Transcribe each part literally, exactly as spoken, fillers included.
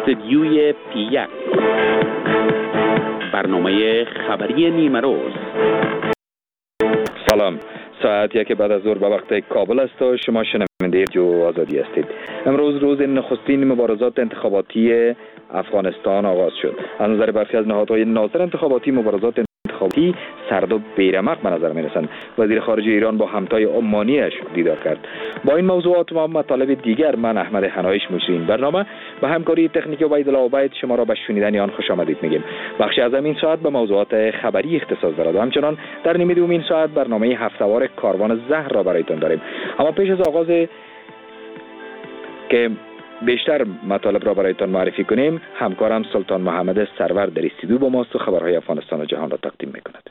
استدیوی پی یک، برنامه خبری نیمه روز. سلام، ساعت یک بعد از ظهر به وقت کابل است و شما شنونده رادیو آزادی هستید. امروز روز نخستین مبارزات انتخاباتی افغانستان آغاز شد. از نظر برخی از نهادهای ناظر انتخاباتی، مبارزات انتخاباتی سرد و بیرمق به نظر می رسند. وزیر خارجه ایران با همتای عمانیش دیدار کرد. با این موضوعات و مطالب دیگر من احمد حنایش مجری برنامه به همکاری تکنیکی عبیدالله عبید شما را به شنیدن آن خوش آمدید میگیم. بخشی از این ساعت به موضوعات خبری اختصاص دارد و همچنان در نیمه دوم این ساعت برنامه هفته‌وار کاروان زهر را برایتان داریم. اما پیش از آغاز که بیشتر مطالب را برایتان معرفی کنیم، همکارم سلطان محمد سرور در استودیو با ماست و خبرهای افغانستان و جهان را تقدیم میکند.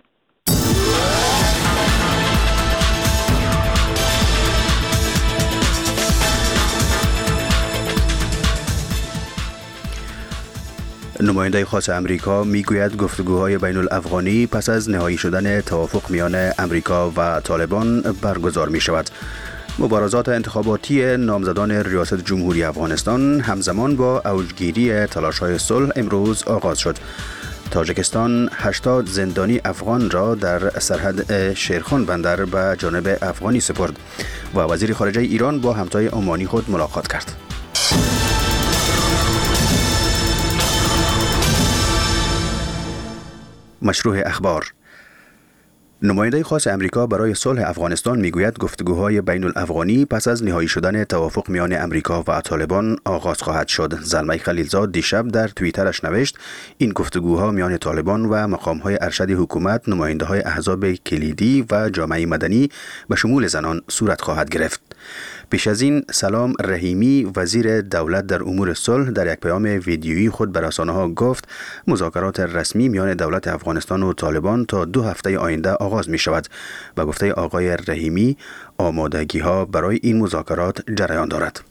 نماینده خاص امریکا میگوید گفتگوهای بین الافغانی پس از نهایی شدن توافق میان امریکا و طالبان برگزار می شود. مبارزات انتخاباتی نامزدان ریاست جمهوری افغانستان همزمان با اوجگیری تلاش‌های صلح امروز آغاز شد. تاجیکستان هشتاد زندانی افغان را در سرحد شیرخان بندر به جانب افغانی سپرد و وزیر خارجه ایران با همتای عمانی خود ملاقات کرد. مشروع اخبار. نماینده خاص امریکا برای صلح افغانستان میگوید گفتگوهای بین الافغانی پس از نهایی شدن توافق میان امریکا و طالبان آغاز خواهد شد. زلمه خلیلزاد دیشب در توییترش نوشت این گفتگوها میان طالبان و مقامهای ارشد حکومت، نماینده‌های احزاب کلیدی و جامعه مدنی به شمول زنان صورت خواهد گرفت. پیش از این سلام رحیمی وزیر دولت در امور صلح در یک پیام ویدیویی خود به رسانه‌ها گفت مذاکرات رسمی میان دولت افغانستان و طالبان تا دو هفته آینده آغاز می شود. به گفته آقای رحیمی آمادگی ها برای این مذاکرات جریان دارد.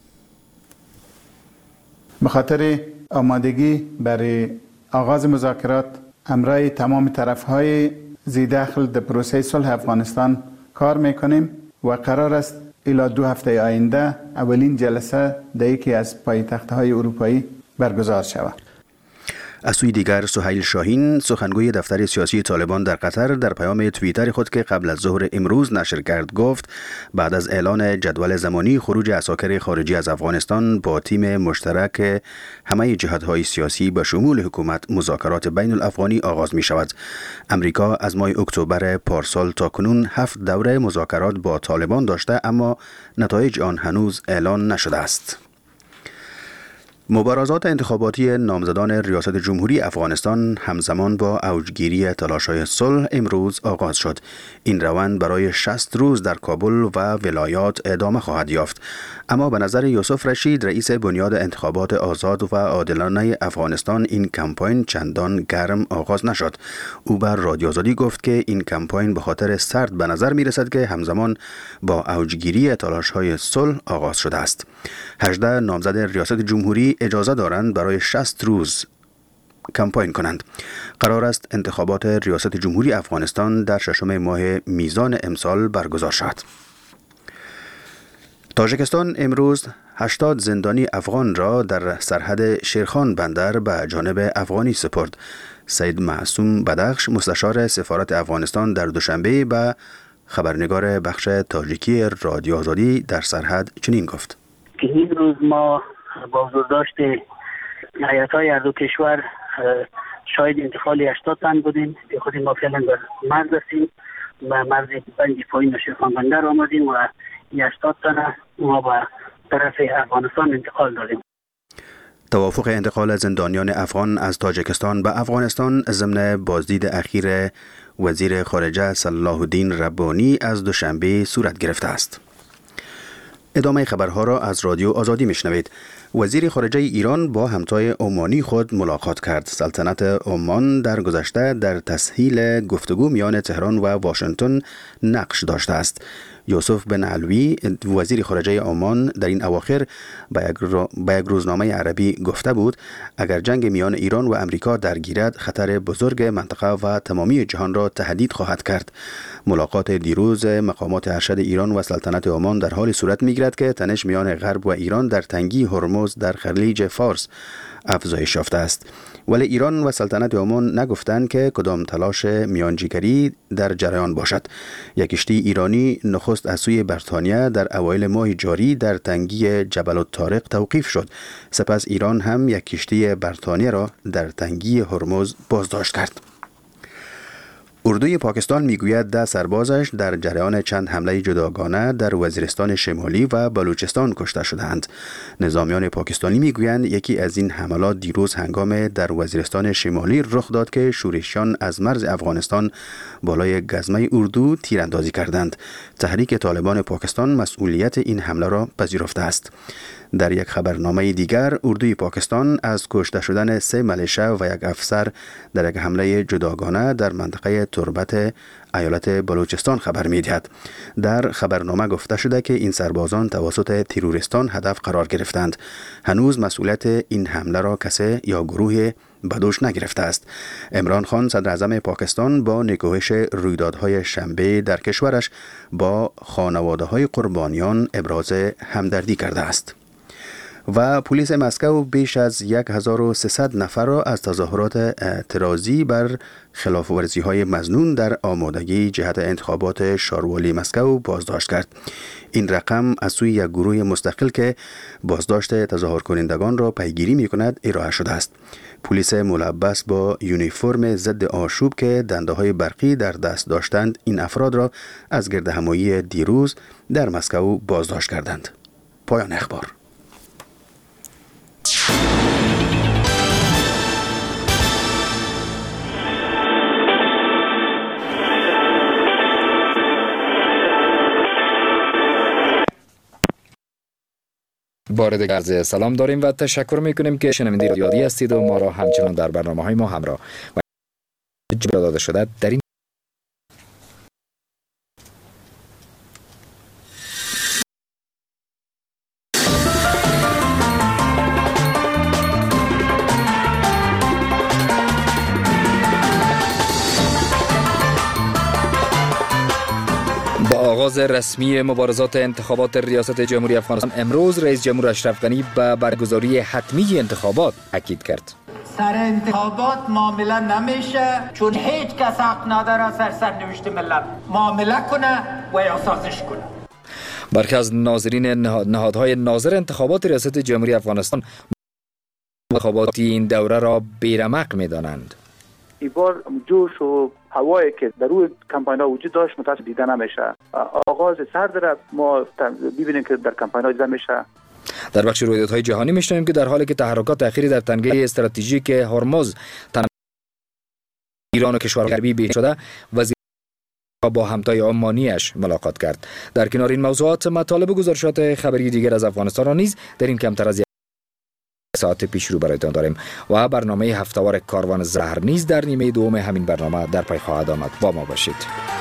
به خاطر آمادگی برای آغاز مذاکرات همراه تمام طرف‌های ذی‌دخل در پروسه صلح افغانستان کار می‌کنیم و قرار است الی دو هفته آینده اولین جلسه در یکی از پایتخت‌های اروپایی برگزار شود. از سوی دیگر سهیل شاهین سخنگوی دفتر سیاسی طالبان در قطر در پیام توییتر خود که قبل از ظهر امروز نشر کرد گفت بعد از اعلان جدول زمانی خروج عساکر خارجی از افغانستان با تیم مشترک همه جهت‌های سیاسی به شمول حکومت مذاکرات بین الافغانی آغاز می شود. امریکا از ماه اکتبر پارسال تا کنون هفت دوره مذاکرات با طالبان داشته اما نتایج آن هنوز اعلان نشده است. مبارزات انتخاباتی نامزدان ریاست جمهوری افغانستان همزمان با اوجگیری تلاش‌های صلح امروز آغاز شد. این روند برای شصت روز در کابل و ولایات ادامه خواهد یافت. اما به نظر یوسف رشید رئیس بنیاد انتخابات آزاد و عادلانه افغانستان این کمپاین چندان گرم آغاز نشد. او بر رادیو آزادی گفت که این کمپاین به خاطر سرد به نظر می رسد که همزمان با اوجگیری تلاش‌های صلح آغاز شده است. هجده نامزد ریاست جمهوری اجازه دارند برای شصت روز کمپاین کنند. قرار است انتخابات ریاست جمهوری افغانستان در ششم ماه میزان امسال برگزار شود. تاجیکستان امروز هشتاد زندانی افغان را در سرحد شیرخان بندر به جانب افغانی سپرد. سید معصوم بدخش مستشار سفارت افغانستان در دوشنبه به خبرنگار بخش تاجیکی رادیو آزادی در سرحد چنین گفت: که این روز ما با حضور داشت هیئت‌های هر دو کشور شاهد انتقال هشتاد تن بودیم. به خود ما فعلا در مرز هستیم و مرز بند پایین شیرخان بندر آمدیم و هشتاد تن ما به طرف افغانستان انتقال دادیم. توافق انتقال زندانیان افغان از تاجیکستان به افغانستان ضمن بازدید اخیر وزیر خارجه صلاح الدین ربانی از دوشنبه صورت گرفته است. ادامه خبرها را از رادیو آزادی میشنوید. وزیر خارجه ایران با همتای عمانی خود ملاقات کرد. سلطنت عمان در گذشته در تسهیل گفتگو میان تهران و واشنگتن نقش داشته است. یوسف بن علوی وزیر خارجه عمان در این اواخر به یک, رو... یک روزنامه عربی گفته بود اگر جنگ میان ایران و امریکا درگیرد خطر بزرگ منطقه و تمامی جهان را تهدید خواهد کرد. ملاقات دیروز مقامات ارشد ایران و سلطنت عمان در حال صورت میگیرد که تنش میان غرب و ایران در تنگی هرمز در خلیج فارس افزایش یافته است. ولی ایران و سلطنت عمان نگفتند که کدام تلاش میانجیگری در جریان باشد. یک کشتی ایرانی نخست از سوی بریتانیا در اوایل ماه جاری در تنگی جبل الطارق توقیف شد. سپس ایران هم یک کشتی بریتانیا را در تنگی هرمز بازداشت کرد. اردوی پاکستان میگوید ده سربازش در جریان چند حمله جداگانه در وزیرستان شمالی و بلوچستان کشته شدند. نظامیان پاکستانی میگویند یکی از این حملات دیروز هنگام در وزیرستان شمالی رخ داد که شورشیان از مرز افغانستان بالای گزمه اردو تیراندازی کردند. تحریک طالبان پاکستان مسئولیت این حمله را پذیرفته است. در یک خبرنامه دیگر اردوی پاکستان از کشته شدن سه ملیشه و یک افسر در یک حمله جداگانه در منطقه تربت ایالت بلوچستان خبر می‌دهد. در خبرنامه گفته شده که این سربازان توسط تروریستان هدف قرار گرفتند. هنوز مسئولیت این حمله را کسی یا گروه بدوش نگرفته است. عمران خان صدر اعظم پاکستان با نکوهش رویدادهای شنبه در کشورش با خانواده‌های قربانیان ابراز همدردی کرده است. و پلیس مسکو بیش از هزار و سیصد نفر را از تظاهرات اعتراضی بر خلاف‌ورزی‌های مظنون در آمادگی جهت انتخابات شاروالی مسکو بازداشت کرد. این رقم از سوی یک گروه مستقل که بازداشت تظاهر کنندگان را پیگیری می‌کند ارائه شده است. پلیس ملبس با یونیفرم ضد آشوب که دنده‌های برقی در دست داشتند این افراد را از گردهمایی دیروز در مسکو بازداشت کردند. پایان اخبار. بار دیگر عرض سلام داریم و تشکر میکنیم که شنونده رادیو هستید و ما را همچنان در برنامه های ما همراه و جبران داده شده در این آغاز رسمی مبارزات انتخابات ریاست جمهوری افغانستان امروز رئیس جمهور اشرف غنی به برگزاری حتمی انتخابات تاکید کرد. سر انتخابات معامله نمیشه چون هیچ کس حق نداره سر سرنوشت ملت معامله کنه و یا سازش کنه. برخی از ناظرین نهادهای ناظر انتخابات ریاست جمهوری افغانستان انتخاباتی این دوره را بیرمق می‌دانند. این بار جوش و هوایی که در روی کمپاین ها وجود داشت متاسف دیده نمیشه. آغاز سرد را ما ببینیم که در کمپاین ها دیده میشه. در بخش رویدادهای جهانی میشنویم که در حالی که تحرکات اخیری در تنگه استراتژیک هرمز ایران و کشورهای غربی بیش شده وزیر با همتای عمانیش ملاقات کرد. در کنار این موضوعات مطالب و گزارشات خبری دیگر از افغانستان را نیز در این کمتر از ساعت پیش رو برایتان داریم و برنامه هفته‌وار کاروان زهر نیز در نیمه دوم همین برنامه در پی خواهد آمد. با ما باشید.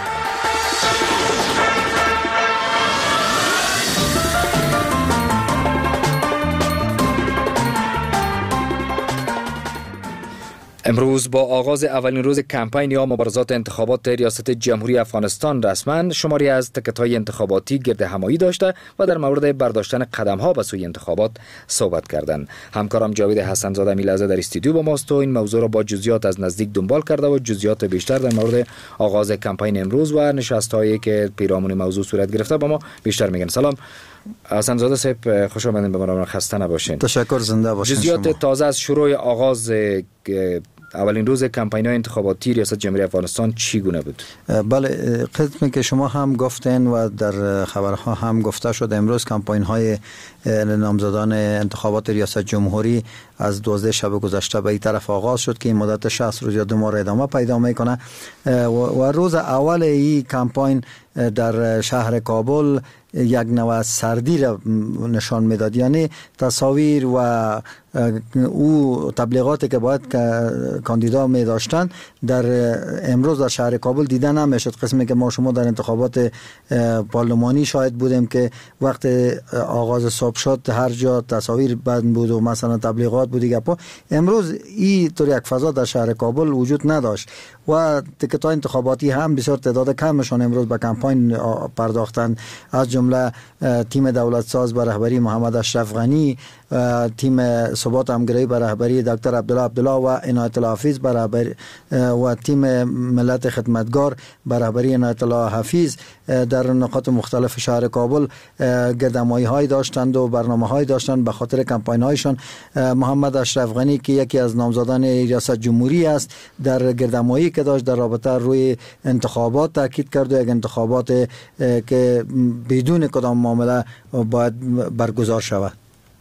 امروز با آغاز اولین روز کمپین یا مبارزات انتخابات ریاست جمهوری افغانستان رسما شماری از تکت‌های انتخاباتی گرد همایی داشته و در مورد برداشتن قدم‌ها به سوی انتخابات صحبت کردند. همکارم جاوید حسن‌زاده میلازه در استودیو با ماست و این موضوع را با جزئیات از نزدیک دنبال کرده و جزئیات بیشتر در مورد آغاز کمپین امروز و نشست‌هایی که پیرامون موضوع صورت گرفته با ما بیشتر میگن. سلام حسن‌زاده صاحب، خوش آمدین به برنامه. خسته نباشین. تشکر، زنده باشین. جزئیات شما. تازه از شروع آغاز اولین روز کمپین‌های انتخاباتی ریاست جمهوری افغانستان چی گونه بود؟ بله، قسمی که شما هم گفتین و در خبرها هم گفته شد امروز کمپین‌های نامزدان انتخابات ریاست جمهوری از دوازده شب گذشته به این طرف آغاز شد که این مدت شصت روز یا دو ماه ادامه پیدا میکنه و روز اول این کمپین در شهر کابل یک نوع سردی را نشان میداد. یعنی تصاویر و او تبلیغاتی که باید کاندیدا می داشتن در امروز در شهر کابل دیده نمیشد. قسمی که ما شما در انتخابات پارلمانی شاهد بودیم که وقت آغاز صبح شد هر جا تصاویر بند بود و مثلا تبلیغات بود دیگه. امروز این طور یک فضا در شهر کابل وجود نداشت و تکت‌های انتخاباتی هم بسیار تعداد کمشان امروز به کمپاین پرداختن، از جمله تیم دولت ساز به رهبری محمد اشرف غنی، تیم ثبات همگرایی به رهبری دکتر عبدالله عبدالله و عنایت الله حفیظ به رهبری و تیم ملت خدمتگار به رهبری عنایت الله حفیظ در نقاط مختلف شهر کابل گردمایی های داشتند و برنامه های داشتند به خاطر کمپاین هایشان. محمد اشرف غنی که یکی از نامزدان ریاست جمهوری است در گردمایی که داشت در رابطه روی انتخابات تاکید کرد و یک انتخابات که بدون کدام معامله باید برگزار شود.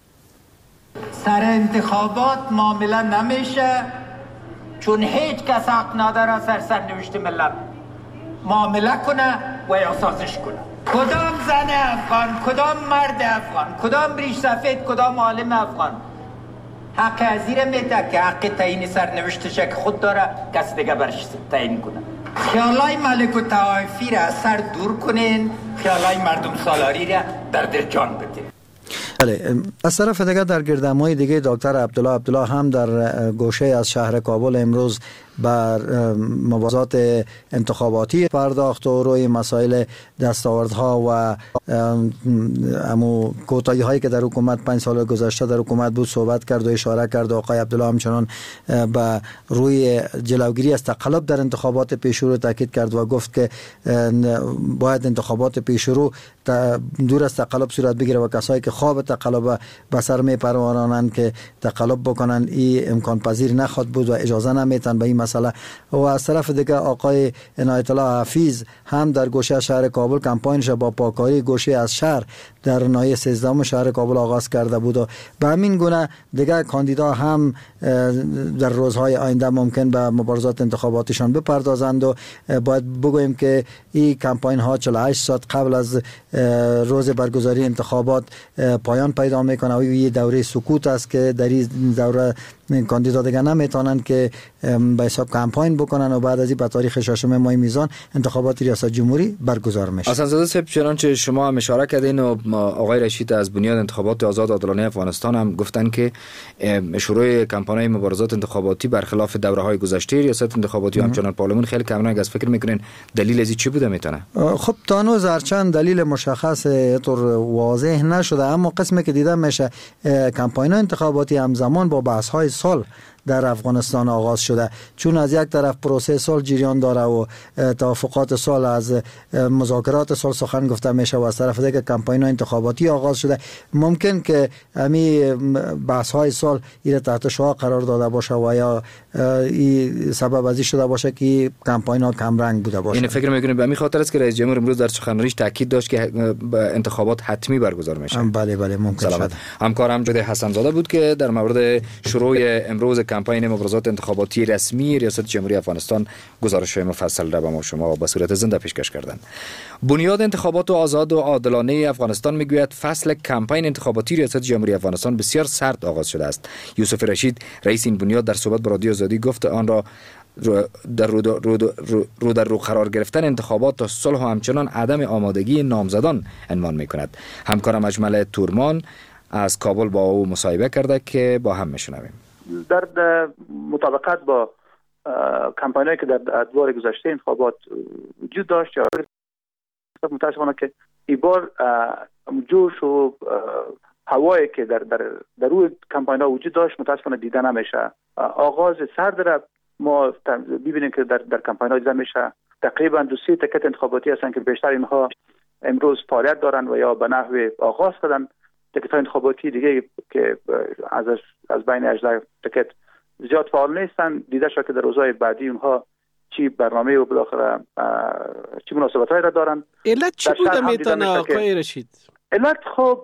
سر انتخابات معامله نمیشه چون هیچ کس حق نداره سر سرنوشت ملت معامله کنه و یا سازش کنه. کدام زن افغان، کدام مرد افغان، کدام ریش سفید، کدام عالم افغان حق ازیره میده که حق تعیین سرنوشتش که خود داره کس دیگه برش تعیین کنه. خیالای ملک و طوایفی را از سر دور کنین، خیالای مردم سالاری را در دل جان بدین. بله، از طرف دیگه در گردمای دیگه دکتر عبدالله عبدالله هم در گوشه از شهر کابل امروز بر مبارزات انتخاباتی پرداخت و روی مسائل دستاوردها و امو کوتاهی هایی که در حکومت پنج سال گذشته در حکومت بود صحبت کرد و اشاره کرد. آقای عبدالله همچنان به روی جلوگیری از تقلب در انتخابات پیشرو تاکید کرد و گفت که باید انتخابات پیشرو دور از تقلب صورت بگیره و کسایی که خواب تقلب به سر می پرورانند که تقلب بکنن این امکان پذیر نخواد بود و اجازه نمیتن به این مسئله. و از طرف دیگه آقای عنایت الله حفیظ هم در گوشه شهر کابل کمپاینش با پاکاری گوشه از شهر در ناحیه سیزدهم شهر کابل آغاز کرده بود و به همین گونه دیگه کاندیدا هم در روزهای آینده ممکن به مبارزات انتخاباتیشان بپردازند و باید بگوییم که این کمپاین ها چهل و هشت ساعت قبل از روز برگزاری انتخابات پایان پیدا میکنه و این دوره سکوت است که در این دوره کاندیدا دیگه نمیتونن که به حساب کمپاین بکنن و بعد از این به تاریخ ششم ماه میزان انتخابات ریاست جمهوری برگزار میشه. حسن زاده صاحب، چنانچه شما هم اشاره کردین و آقای رشید از بنیاد انتخابات آزاد عادلانه افغانستان هم گفتن که شروع کمپاین مبارزات انتخاباتی برخلاف دوره‌های گذشته ریاست انتخاباتی و همچنان پارلمان خیلی کمرنگ از فکر میکنین دلیل از چی بوده میتونه؟ خب تا هنوز هرچند دلیل مشخص طور واضح نشده، اما قسمی که دیده میشه کمپاین انتخاباتی همزمان با بحث های سال در افغانستان آغاز شده، چون از یک طرف پروسه سال جریان داره و توافقات سال از مذاکرات سال سخن گفته میشه و از طرف دیگه کمپاین انتخاباتی آغاز شده. ممکن که امی بحث های سال این تحت شعاع قرار داده باشه و یا این سبب ازی شده باشه که کمپاین ها کم رنگ بوده باشه. این فکر میکنید به همین خاطر است که رئیس جمهور امروز در سخنرانیش تاکید داشت که انتخابات حتمی برگزار میشه؟ بله بله ممکن شد. همکارم جده حسن زاده بود که در مورد شروع امروز کمپاین مبارزات انتخاباتی رسمی ریاست جمهوری افغانستان گزارش‌های مفصل را به ما شما به صورت زنده پیشکش کردند. بنیاد انتخابات آزاد و عادلانه افغانستان میگوید فصل کمپاین انتخاباتی ریاست جمهوری افغانستان بسیار سرد آغاز شده است. یوسف رشید رئیس این بنیاد در صحبت با رادیو آزادی گفت آن را در رو, رو, رو, رو در رو قرار گرفتن انتخابات تا صلح و همچنان عدم آمادگی نامزدان عنوان میکند. همکارم اجمل تورمان از کابل با او مصاحبه کرده که با هم میشنویم. در مطابقت با کمپاینایی که در ادوار گذشته انتخابات وجود داشت، یا متاسفانه که این بار جوش و هوایی که در در در روی کمپاین‌ها وجود داشت متاسفانه دیده نمیشه. آغاز سرد را ما ببینیم که در در کمپاین‌ها دیده میشه. تقریبا دو سه تکت انتخاباتی هستن که بیشتر اینها امروز فعالیت دارن و یا به نحو آغاز کردن. تکت انتخاباتی دیگه که از از بین هجده تکت زیاد فعال نیستن. دیده شد که در روزهای بعدی اونها چی برنامه و بالاخره چی مناسبت‌هایی را دارن. علت چی بوده میتونه آقای رشید؟ علت خب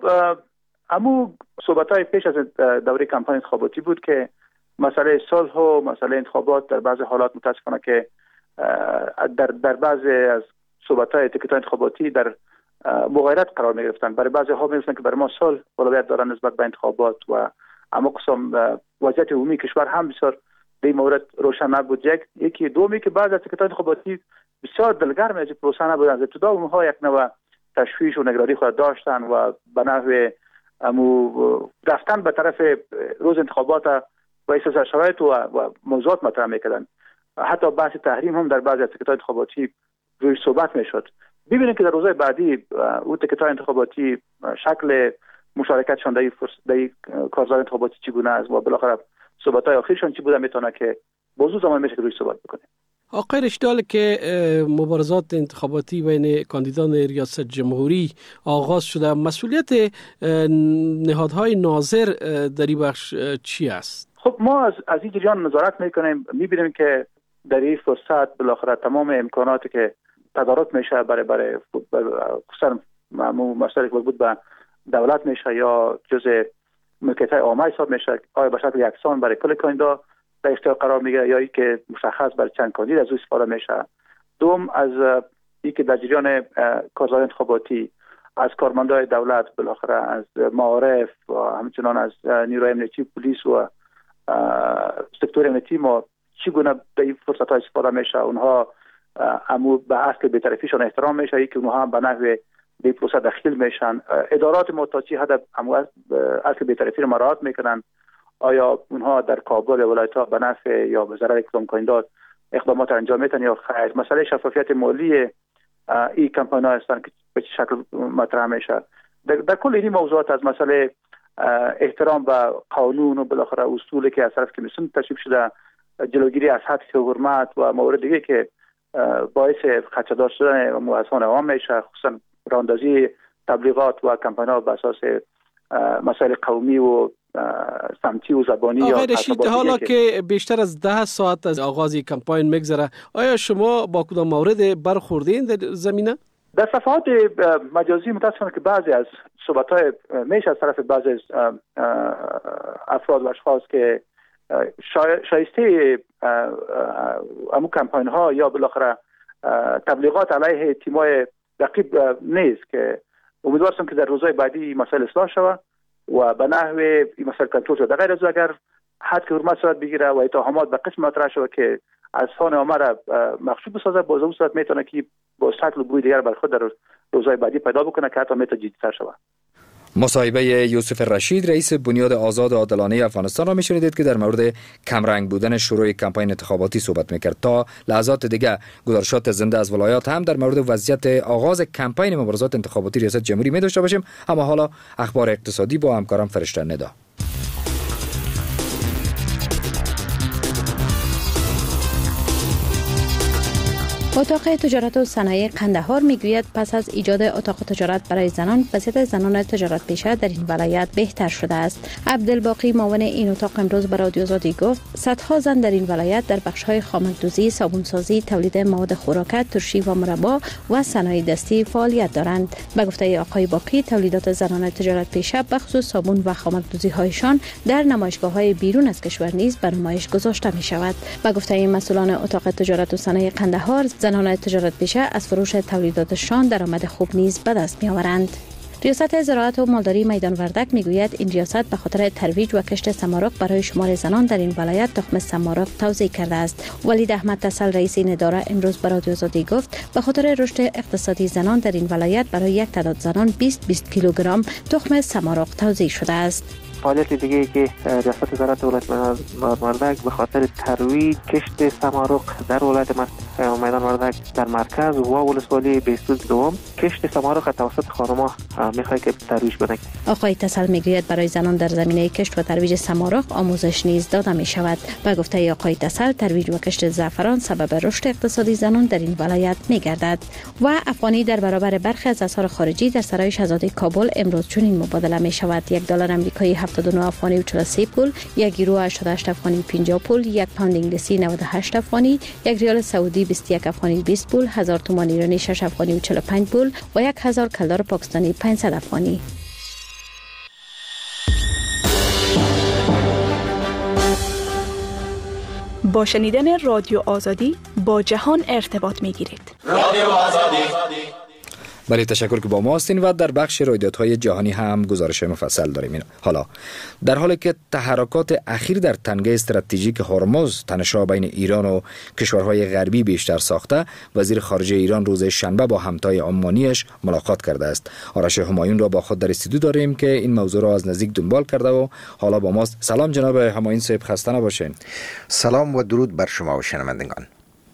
امو صحبت‌های پیش از دوره کمپاین انتخاباتی بود که مسئله صلح و مسئله انتخابات در بعضی حالات متاسفانه که در در بعضی از صحبت‌های تیکت انتخاباتی در مغایرت قرار می‌گرفتن. برای بعضی ها می‌گفتن که برای ما صلح اولویت دارن نسبت به انتخابات و اما قسم وضعیت عمومی کشور هم بسیار به این مورد روشن نبود. یک یکی دومی که بعضی از تیکت انتخاباتی بسیار دلگرم از پروسه نبودن. از ابتدا اونها یک نوع تشویش و نگرانی خود داشتن و به نحو امو رفتن به طرف روز انتخابات و اساس شرایط و, و موضوعات مطرح میکردن. حتی بحث تحریم هم در بعضی از تیکت‌های انتخاباتی روی صحبت میشد. ببینید که در روزهای بعدی او تیکت‌های انتخاباتی شکل مشارکتشان در این کارزار انتخاباتی چگونه است و بالاخره صحبت‌های آخرشان چی بوده میتونه که موضوع زمان میشه که روی صحبت بکنیم. آقای رشیدال که مبارزات انتخاباتی بین کاندیدان ریاست جمهوری آغاز شده، مسئولیت نهادهای ناظر در این بخش چی است؟ خب ما از از این جریان نظارت میکنیم، میبینیم که در این فرصت بالاخره تمام امکاناتی که تدارک میشه برای برای خصوصا مسائلی که مربوط به دولت میشه یا جزء ملکیت‌های عامه حساب میشه، آیا به شکل یکسان برای کل کاندیدا در اختیار قرار میگیره یا ای که مشخص برای چند کاندید از او استفاده میشه. دوم از ای که در جریان کارزار انتخاباتی از کارمندای دولت بالاخره از معارف و همچنان از نیروی امنیتی پلیس و سکتور امنیتی ما چگونه به این فرصت ها استفاده میشه، اونها امو به اصل بی‌طرفیشون احترام میشه، ای که اونها هم به نحو به پروسه داخل میشن، ادارات ما تا چی حد امو اصل بی‌طرفی رو مراعات میکنن، آیا اونها در کابل یا ولایت‌ها به نفع یا به ضرر کدام کاندید اقدامات انجام میتن یا خیر. مسئله شفافیت مالی این کمپاین‌ها هستن که به چه شکل مطرح میشه. در, در کل این موضوعات از مسئله احترام به قانون و بالاخره اصولی که از طرف کمیسیون تصویب شده، جلوگیری از حد حرمت و موارد دیگه که باعث خدشه‌دار شدن مؤسسان عوام میشه، خصوصا راهاندازی تبلیغات و کمپاین‌ها بر اساس مسائل قومی و سمتی و زبانی. آقای رشید، حالا که بیشتر از ده ساعت از آغاز کمپاین میگذره، آیا شما با کدام مورد برخوردین در زمینه؟ در صفحات مجازی متاسفانه که بعضی از صحبت‌های میشه از طرف بعضی از افراد و اشخاص که شایسته امو کمپاین ها یا بالاخره تبلیغات علیه تیمای رقیب نیست، که امیدوار هستم که در روزهای بعدی مسائل اصلاح شود و به نحو این مسائل کنترل شود. غیر از اگر حد که حرمت صورت بگیره و اتهامات به قسم مطرح شود که از فان عامه را مخشوب بسازه، باز اون صورت میتونه که با شکل و بوی دیگر بر خود در روزهای بعدی پیدا بکنه که حتی میتونه جدی‌تر شود. مصاحبه یوسف رشید رئیس بنیاد آزاد و عادلانه افغانستان را میشنیدید که در مورد کمرنگ بودن شروع کمپاین انتخاباتی صحبت میکرد. تا لحظات دیگه گزارشات زنده از ولایات هم در مورد وضعیت آغاز کمپاین مبارزات انتخاباتی ریاست جمهوری می داشته باشیم. اما حالا اخبار اقتصادی با همکارم فرشته ندا. اتاق تجارت و صنایع قندهار میگوید پس از ایجاد اتاق تجارت برای زنان، وضعیت زنان تجارت پیشه در این ولایت بهتر شده است. عبدالباقی معاون این اتاق امروز به رادیو آزادی گفت صدها زن در این ولایت در بخش‌های خامک‌دوزی، صابونسازی، تولید مواد خوراک، ترشی و مربا و صنایع دستی فعالیت دارند. به گفته آقای باقی، تولیدات زنان تجارت پیشه به خصوص صابون و خامک‌دوزی‌هایشان در نمایشگاه‌های بیرون از کشور نیز به نمایش گذاشته می‌شود. به گفته این مسئولان اتاق تجارت و صنایع قندهار، زنان تجارت پیشه از فروش تولیداتشان درآمد خوب نیز به دست می‌آورند. ریاست زراعت و مالداری میدان وردک میگوید این ریاست به خاطر ترویج و کشت سمارق برای شمار زنان در این ولایت تخم سمارق توزیع کرده است. ولید احمد تسل رئیس این اداره امروز به رادیو آزادی گفت به خاطر رشد اقتصادی زنان در این ولایت برای یک تعداد زنان بیست بیست کیلوگرم تخم سمارق توزیع شده است. فعالیت دیگه ای که ریاست زراعت ولایت میدان وردک به خاطر ترویج کشت سمارق در ولایت میدان وردک در مرکز و ولسوالی بیستوز دوم کشت سمارق توسط خانم‌ها میخواد که ترویج بده. آقای تسل میگوید برای زنان در زمینه کشت و ترویج سمارق آموزش نیز داده می شود. به گفته آقای تسل ترویج و کشت زعفران سبب رشد اقتصادی زنان در این ولایت میگردد. و افغانی در برابر برخی از اسعار خارجی در سرای شاهزاده کابل امروز چنین مبادله می شود: یک دلار آمریکایی هفتاد و نه افغانی و چهل و سه پول، یک یورو هشتاد و هشت افغانی و پنجاه پول، یک پوند انگلیسی نود و هشت افغانی، یک ریال سعودی بیست و یک افغانی و بیست پول، هزار تومان ایرانی شش افغانی و چهل و پنج پول و یک هزار کلدار پاکستانی پانصد افغانی. با شنیدن رادیو آزادی با جهان ارتباط میگیرید. رادیو آزادی. بله، تشکر که با ما هستین و در بخش رویدادهای جهانی هم گزارش مفصل داریم. حالا در حالی که تحرکات اخیر در تنگه استراتژیک هرمز تنش‌ها بین ایران و کشورهای غربی بیشتر ساخته، وزیر خارجه ایران روز شنبه با همتای عمانیش ملاقات کرده است. آرش همایون را با خود در استودیو داریم که این موضوع را از نزدیک دنبال کرده و حالا با ماست. سلام جناب همایون صاحب، خسته نباشین. سلام و درود بر شما و شنوندگان.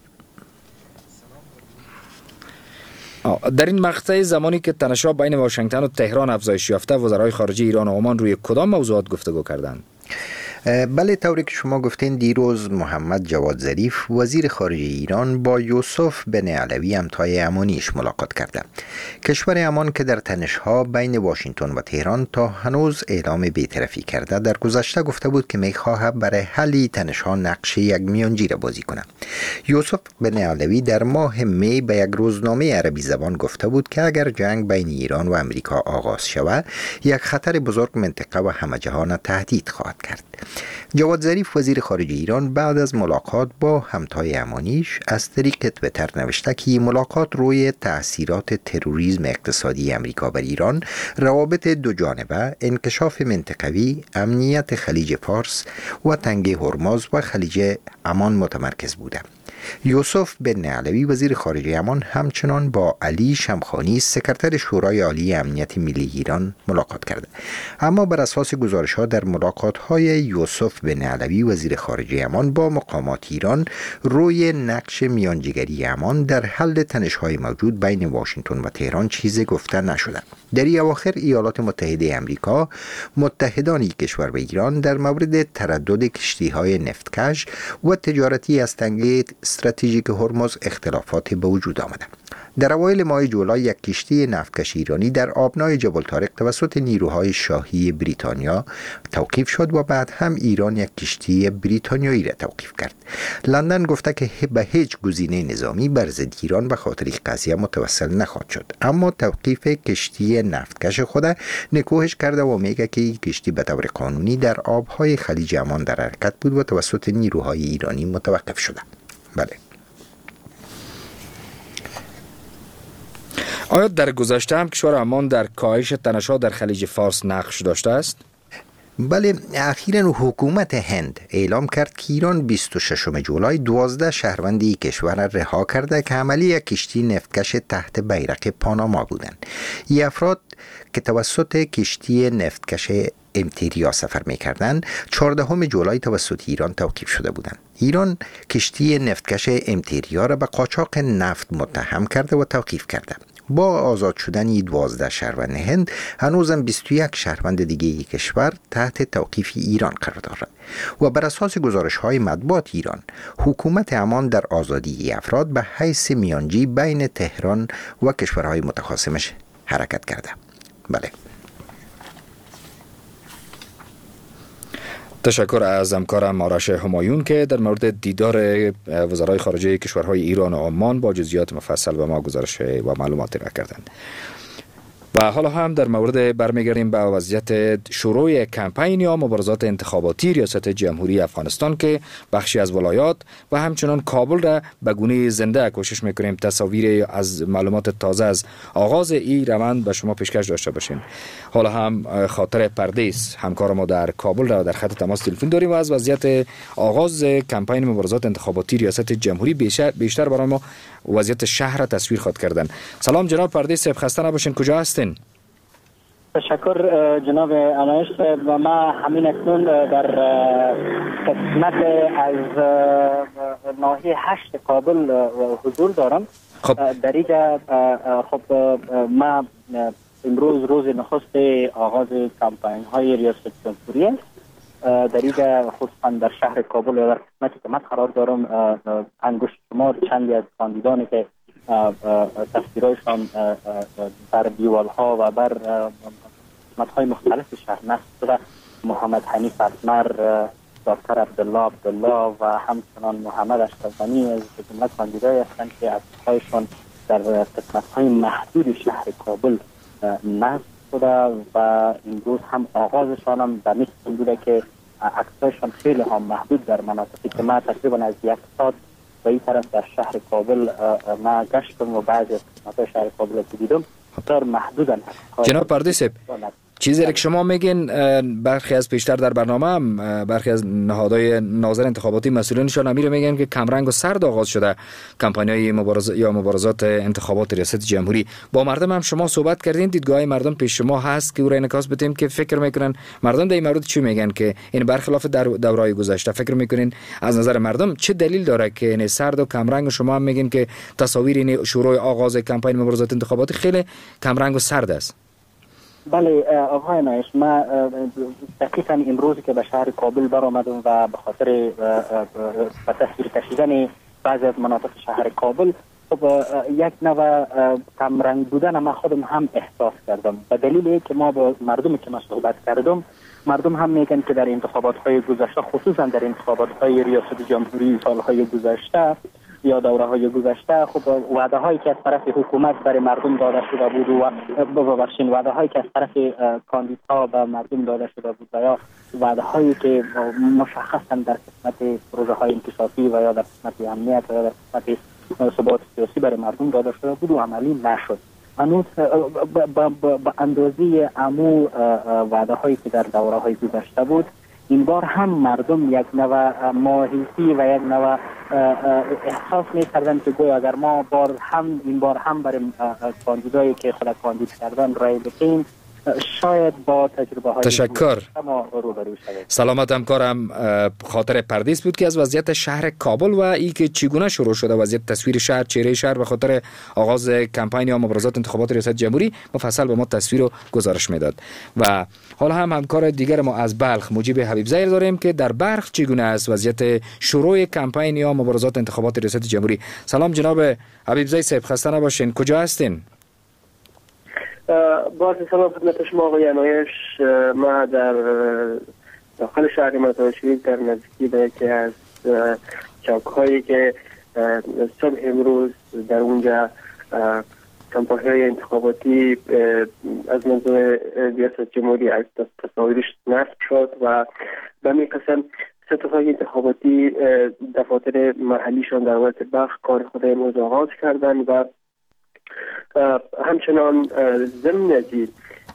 در این مقطع زمانی که تنش‌ها بین واشنگتن و تهران افزایش یافته، وزرای خارجه ایران و عمان روی کدام موضوعات گفتگو کردند؟ بله، طوری که شما گفتین، دیروز محمد جواد ظریف وزیر خارجه ایران با یوسف بن علوی همتای عمانیش ملاقات کرده. کشور عمان که در تنش‌ها بین واشنگتن و تهران تا هنوز اعلام بی‌طرفی کرده، در گذشته گفته بود که می‌خواهد برای حل تنش‌ها نقش یک میانجی را بازی کنه. یوسف بن علوی در ماه می به یک روزنامه عربی زبان گفته بود که اگر جنگ بین ایران و امریکا آغاز شود، یک خطر بزرگ منطقه و همه جهان تهدید خواهد کرد. جواد ظریف وزیر خارجه ایران بعد از ملاقات با همتای عمانیش از طریق توییتر نوشته که ملاقات روی تأثیرات تروریسم اقتصادی امریکا بر ایران، روابط دو جانبه، انکشاف منطقوی، امنیت خلیج فارس و تنگه هرمز و خلیج عمان متمرکز بوده. یوسف بن علوی وزیر خارجه عمان همچنان با علی شمخانی سکرتر شورای عالی امنیت ملی ایران ملاقات کرده. اما بر اساس گزارش‌ها در ملاقات‌های یوسف بن علوی وزیر خارجه عمان با مقامات ایران روی نقش میانجیگری عمان در حل تنش‌های موجود بین واشنگتن و تهران چیزی گفته نشده. در این اواخر ایالات متحده آمریکا متحدان کشور به ایران در مورد تردد کشتی‌های نفتکش و تجارتی از تنگه استراتژیک هرمز اختلافات به وجود آمده. در اوایل ماه جولای یک کشتی نفتکش ایرانی در آبنای جبل طارق توسط نیروهای شاهی بریتانیا توقیف شد و بعد هم ایران یک کشتی بریتانیایی را توقیف کرد. لندن گفته که به هیچ گزینه نظامی بر ضد ایران به خاطر این قضیه متوسل نخواهد شد، اما توقیف کشتی نفتکش خود نکوهش کرده و میگه که این کشتی به طور قانونی در آبهای خلیج عمان در حرکت بود و توسط نیروهای ایرانی متوقف شده. بله. آیا در گذشته هم کشور عمان در کاهش تنش‌ها در خلیج فارس نقش داشته است؟ بله، اخیراً حکومت هند اعلام کرد که ایران بیست و ششم جولای دوازده شهروندی کشور را رها کرده که عملی یک کشتی نفتکش تحت بیرق پاناما بودند. این افراد که توسط کشتی نفتکش امتریا سفر می‌کردند، چهاردهم جولای توسط ایران توقیف شده بودند. ایران کشتی نفتکش امتریا را به قاچاق نفت متهم کرده و توقیف کرده. با آزاد شدن این دوازده شهروند هند، هنوزم بیست و یک شهروند دیگه ای کشور تحت توقیف ایران قرار دارد و بر اساس گزارش‌های مطبوعات ایران، حکومت عمان در آزادی افراد به حیث میانجی بین تهران و کشورهای متخاصمش حرکت کرده. بله. تشکر از همکارم آرش همایون که در مورد دیدار وزرای خارجه کشورهای ایران و عمان با جزئیات مفصل به ما گزارش و معلومات را کردند. و حالا هم در مورد برمیگردیم به وضعیت شروع کمپین یا مبارزات انتخاباتی ریاست جمهوری افغانستان که بخشی از ولایات و همچنان کابل را به گونه زنده کوشش میکنیم تصاویر از معلومات تازه از آغاز این روند به شما پیشکش داشته باشیم. حالا هم خاطر پردیس همکار ما در کابل را در خط تماس تلفن داریم و از وضعیت آغاز کمپین مبارزات انتخاباتی ریاست جمهوری بیشتر بیشتر برای ما وضعیت شهر را تصویر خواهد کردن. سلام جناب پردیس صاحب، خسته نباشین، کجا هستین؟ تشکر جناب عنایش و ما همین اکنون در قسمت از ناحیه هشت کابل حضور دارم. خب در اینجا خب ما امروز روز نخست آغاز کمپین های ریاست جمهوری است. در اینجا خصوصا در شهر کابل و در قسمتی که من قرار دارم انگشت شمار چندی از کاندیدانی که تصویرهایشان بر دیوال ها و بر قسمت های مختلف شهر نصب شده، محمد حنیف اسمر، دکتر عبدالله عبدالله و همچنان محمد اشرف‌غنی از جمله کاندیدایی هستند که عکس‌هایشان در قسمت های محدود شهر کابل نصب شده و امروز هم آغازشان هم در مثل بوده که عکس‌هایشان خیلی هم محدود در مناطقی که ما تقریبا از یک ساعت و این طرف در شهر کابل ما گشتم و بعضی از قسمت‌های شهر کابل که دیدم بسیار محدودن. جناب پردیس، چیزی که شما میگین برخی از پیشتر در برنامه هم برخی از نهادهای ناظر انتخاباتی مسئولینشان امیر میگن که کمرنگ و سرد آغاز شده کمپانی‌های مبارزات یا مبارزات انتخابات ریاست جمهوری. با مردم هم شما صحبت کردین، دیدگاه مردم پیش شما هست که او را انعکاس بدیم که فکر میکنن مردم در این مورد چی میگن که این برخلاف در دورهای گذشته؟ فکر میکنین از نظر مردم چه دلیل داره که این سرد و کمرنگ و شما هم میگین که تصاویر این شروع آغاز کمپاین مبارزات انتخاباتی خیلی کمرنگ و سرد است؟ بله آقای نایش، ما دقیقا امروزی که به شهر کابل برآمدم و به خاطر به تصویر کشیدن بعضی از مناطق شهر کابل خب یک نوع کمرنگ بودن ما خودم هم احساس کردم. به دلیل که ما با مردمی که ما صحبت کردم، مردم هم میگن که در انتخابات های گذشته، خصوصا در انتخابات های ریاست جمهوری سالهای گذشته یا دوره های گذشته، خب وعده هایی که از طرف حکومت برای مردم داده شده بود و ببخشید وعده هایی که از طرف کاندیدها به مردم داده شده بود یا وعده هایی که مشخصا در قسمت پروژه های انکشافی و یا در قسمت امنیت و یا در قسمت ثبات سیاسی برای مردم داده شده بود و عملی نشد. هنوز به اندازه عمو وعده هایی که در دوره های گذشته بود، این بار هم مردم یک نوع ماهیتی و یک نوع احساس می‌کردن که گویا اگر ما بار هم این بار هم برای کاندیدایی که خود کاندید کردن رای بدیم، شاید با تجربه های تشکر. ما روبرو شویم. سلامت همکارم خاطر پردیس بود که از وضعیت شهر کابل و ای که چگونه شروع شده وضعیت تصویر شهر، چهره شهر به خاطر آغاز کمپاین یا مبارزات انتخابات ریاست جمهوری مفصل به ما تصویر و گزارش میداد. و حالا هم همکار دیگر ما از بلخ مجیب حبیبزی داریم که در بلخ چگونه است وضعیت شروع کمپاین یا مبارزات انتخابات ریاست جمهوری. سلام جناب حبیبزی صاحب، خسته نباشین. کجا هستین؟ باز سلام خدمت شما آقای عنایش. ما در داخل شهر مزار شریف در نزدیکی به یکی از چوک هایی که صبح امروز در اونجا کمپاین های انتخاباتی از منظور ریاست جمهوری از تصاویرش نصب شد و به می قسم ستادهای انتخاباتی دفاتر محلیشان در ولایت بلخ کار خود امروز آغاز کردن و همچنان ضمن ازین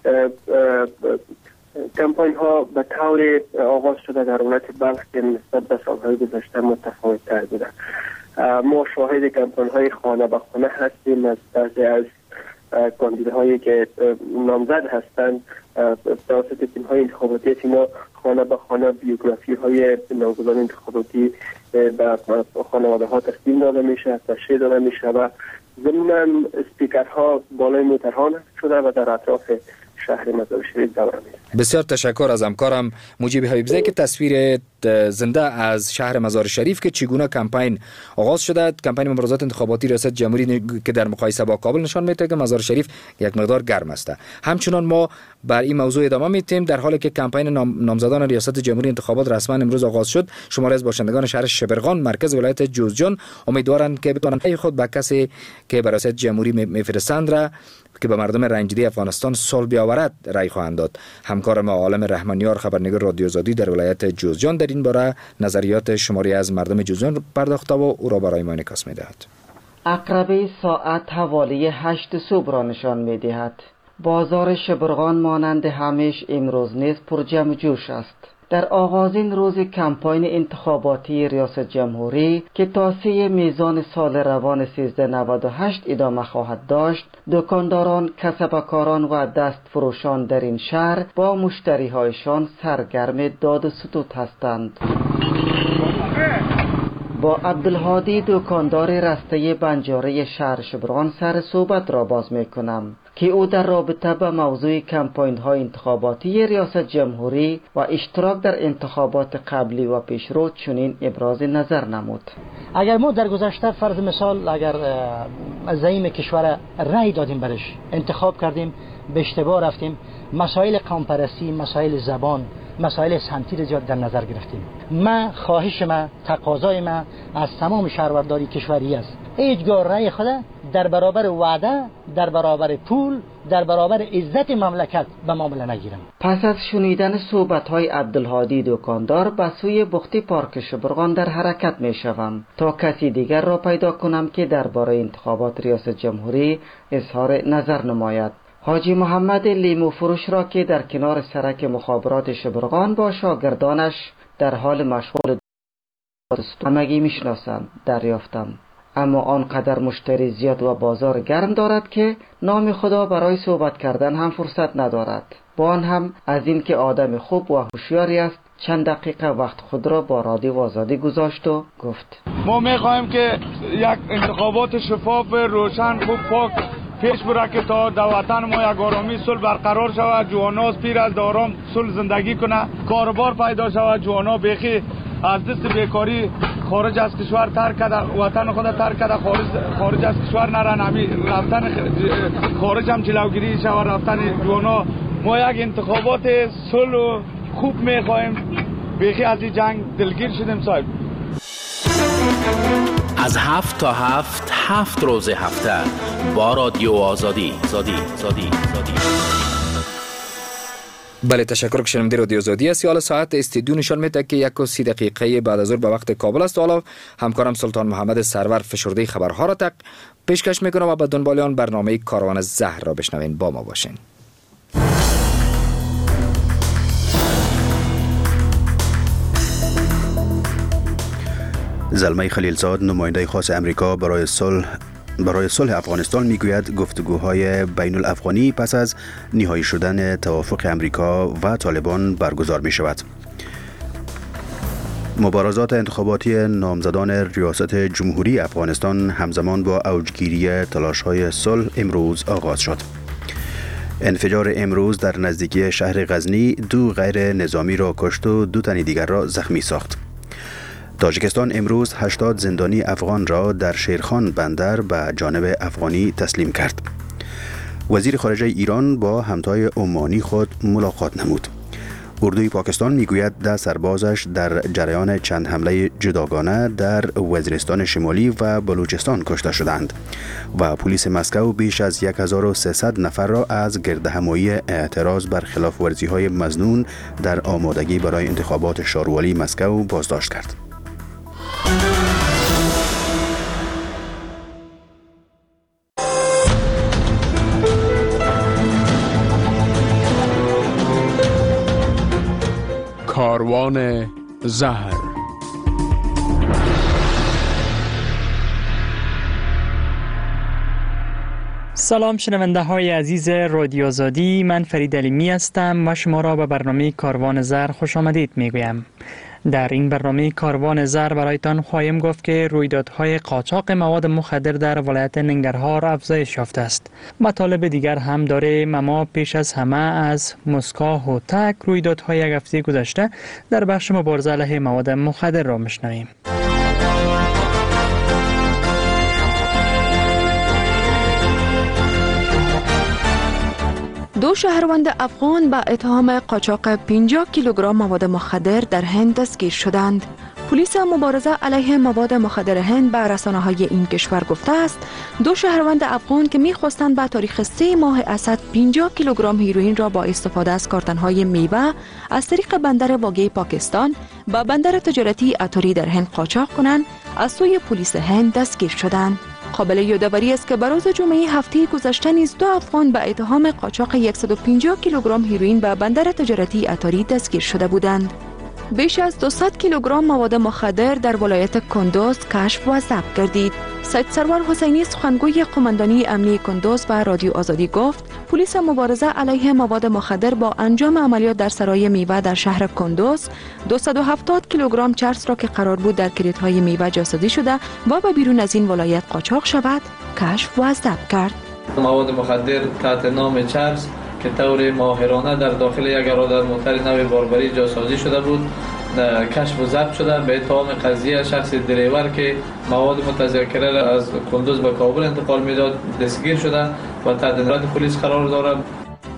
کمپاین ها به طور آغاز شده در ولایت بلخ که نسبت به سالهای گذشته متفاوت تر بودن. ما شاهد کمپاین های خانه به خانه هستیم از بعضی از کاندیداهایی که نامزد هستند توسط تیم های انتخاباتی ما خانه به خانه بیوگرافی های نامزدان انتخاباتی به خانواده ها تقدیم داده میشه، تشریح داده میشه و ضمناً اسپیکرها بالای موترها نصب شده و در اطراف شهر مزار شریف دور میشه. بسیار تشکر از همکارم مجیب حبیبزی که تصویر زنده از شهر مزار شریف که چگونه کمپاین آغاز شده، کمپاین مبارزات انتخاباتی ریاست جمهوری که در مقایسه با کابل نشان میده که مزار شریف یک مقدار گرم است. همچنان ما بر این موضوع ادامه میدیم در حالی که کمپاین نام، نامزدان ریاست جمهوری انتخابات رسما امروز آغاز شد. شماری از باشندگان شهر شبرغان مرکز ولایت جوزجان امیدوارند که بتوانند خود به کسی که برای ریاست جمهوری میفرستند را که به مردم رنجیده افغانستان صلح بیاورد رای خواهند داد. همکار ما عالم رحمانیار خبرنگار رادیو آزادی در ولایت جوزجان در این باره نظریات شماری از مردم جوزجان پرداخته و او را برای ما انعکاس می‌دهد. عقربه ساعت حوالی هشت صبح را نشان می‌دهد. بازار شبرغان مانند همیشه امروز نیز پر جمع جوش است. در آغازین روز کمپاین انتخاباتی ریاست جمهوری که تا سی میزان سال روان سیزده نود و هشت ادامه خواهد داشت، دکانداران، کسبکاران و دست فروشان در این شهر با مشتریهایشان سرگرم داد و ستود هستند. با عبدالهادی دکاندار رسته بنجاره شهر شبرغان سر صحبت را باز می کنم که او در رابطه با موضوع کمپاین های انتخاباتی ریاست جمهوری و اشتراک در انتخابات قبلی و پیشرو چنین ابراز نظر نمود. اگر ما در گذشته فرض مثال اگر زعیم کشور رأی دادیم برش، انتخاب کردیم، به اشتباه رفتیم، مسائل قوم پرستی، مسائل زبان مسائل سمتی را در نظر گرفتیم. من خواهش من، تقاضای من از تمام شهروندان کشوری است هیچگاه رأی خود در برابر وعده، در برابر پول، در برابر عزت مملکت به معامله نگیرم. پس از شنیدن صحبت‌های عبدالهادی دکاندار به سوی بخت پارک شبرغان در حرکت می‌شوم تا کسی دیگر را پیدا کنم که درباره انتخابات ریاست جمهوری اظهار نظر نماید. حاجی محمد لیمو فروش را که در کنار سرک مخابرات شبرغان با شاگردانش در حال مشغول همگی میشناسم دریافتم، اما آنقدر مشتری زیاد و بازار گرم دارد که نام خدا برای صحبت کردن هم فرصت ندارد. با آن هم از این که آدم خوب و هوشیاری است چند دقیقه وقت خود را با رادیو آزادی گذاشت و گفت ما میخواهیم که یک انتخابات شفاف، روشن، خوب، پاک پیش بره که تا در وطن ما یک آرامی صلح برقرار شود، جوانا از پیر از دارام صلح زندگی کنه، کاربار پیدا شود، جوانا بخی از دست بیکاری خارج از کشور ترک کرده، وطن خود ترک کرده، خارج خارج از کشور نرن، همی رفتن خارج هم جلوگیری شود رفتن جوانا. ما یک انتخابات صلح و خوب میخواهیم، بخی از این جنگ دلگیر شدیم صاحب. از هفت تا هفت هفت روز هفته با رادیو آزادی زادی زادی زادی. بله، تشکر که شنونده رادیو آزادی است. حالا ساعت استودیو نشان میده که یک و سی دقیقه بعد از ظهر به وقت کابل است. حالا همکارم سلطان محمد سرور فشرده خبرها را تک پیشکش میکنم و به دنبال آن برنامه کاروان زهر را بشنوین. با ما باشین. زلمه خلیلزاد، نماینده خاص امریکا برای صلح برای صلح افغانستان میگوید گفتگوهای بین الافغانی پس از نهایی شدن توافق امریکا و طالبان برگزار می شود. مبارزات انتخاباتی نامزدان ریاست جمهوری افغانستان همزمان با اوجگیری تلاش‌های صلح امروز آغاز شد. انفجار امروز در نزدیکی شهر غزنی دو غیر نظامی را کشت و دو تن دیگر را زخمی ساخت. تاجیکستان امروز هشتاد زندانی افغان را در شیرخان بندر به جانب افغانی تسلیم کرد. وزیر خارجه ایران با همتای عمانی خود ملاقات نمود. اردوی پاکستان میگوید ده سربازش در جریان چند حمله جداگانه در وزیرستان شمالی و بلوچستان کشته شدند و پلیس مسکو بیش از هزار و سیصد نفر را از گردهمایی اعتراض بر خلاف ورزی های مظنون در آمادگی برای انتخابات شاروالی مسکو بازداشت کرد. کاروان زهر. سلام شنونده های عزیز رادیو آزادی، من فرید علیمی هستم و شما را به برنامه کاروان زهر خوش آمدید میگویم. در این برنامه کاروان زهر برایتان خواهیم گفت که رویدادهای قاچاق مواد مخدر در ولایت ننگرهار افزایش یافته است. مطالب دیگر هم داره، اما پیش از همه از مسکا هوتک رویدادهای یک هفته گذشته در بخش مبارزه علیه مواد مخدر را میشنویم. دو شهروند افغان با اتهام قاچاق پنجاه کیلوگرم مواد مخدر در هند دستگیر شدند. پلیس مبارزه علیه مواد مخدر هند به رسانه‌های این کشور گفته است دو شهروند افغان که می‌خواستند به تاریخ سه ماه اسد پنجاه کیلوگرم هیروئین را با استفاده از کارتن‌های میوه از طریق بندر واگه پاکستان به بندر تجارتی اتاری در هند قاچاق کنند، از سوی پلیس هند دستگیر شدند. قابل یادآوری است که به روز جمعه هفته گذشته نیز دو افغان به اتهام قاچاق صد و پنجاه کیلوگرم هیروئین به بندر تجارتی اتاری دستگیر شده بودند. بیش از دویست کیلوگرم مواد مخدر در ولایت کندوز کشف و ضبط گردید. سید سرور حسینی سخنگوی قماندانی امنیتی کندوز به رادیو آزادی گفت پلیس مبارزه علیه مواد مخدر با انجام عملیات در سرای میوه در شهر کندوز دویست و هفتاد کیلوگرم چرس را که قرار بود در کریت‌های میوه جاسازی شده و به بیرون از این ولایت قاچاق شود کشف و ضبط کرد. مواد مخدر تحت نام چرس که طور ماهرانه در داخل یک ارادت موتر نو باربری جاسازی شده بود کشف و ضبط شده. به اتهام قضیه شخص دریور که مواد متذکره را از کندوز به کابل انتقال میداد دستگیر شده و تحت نظارت پلیس قرار دارد.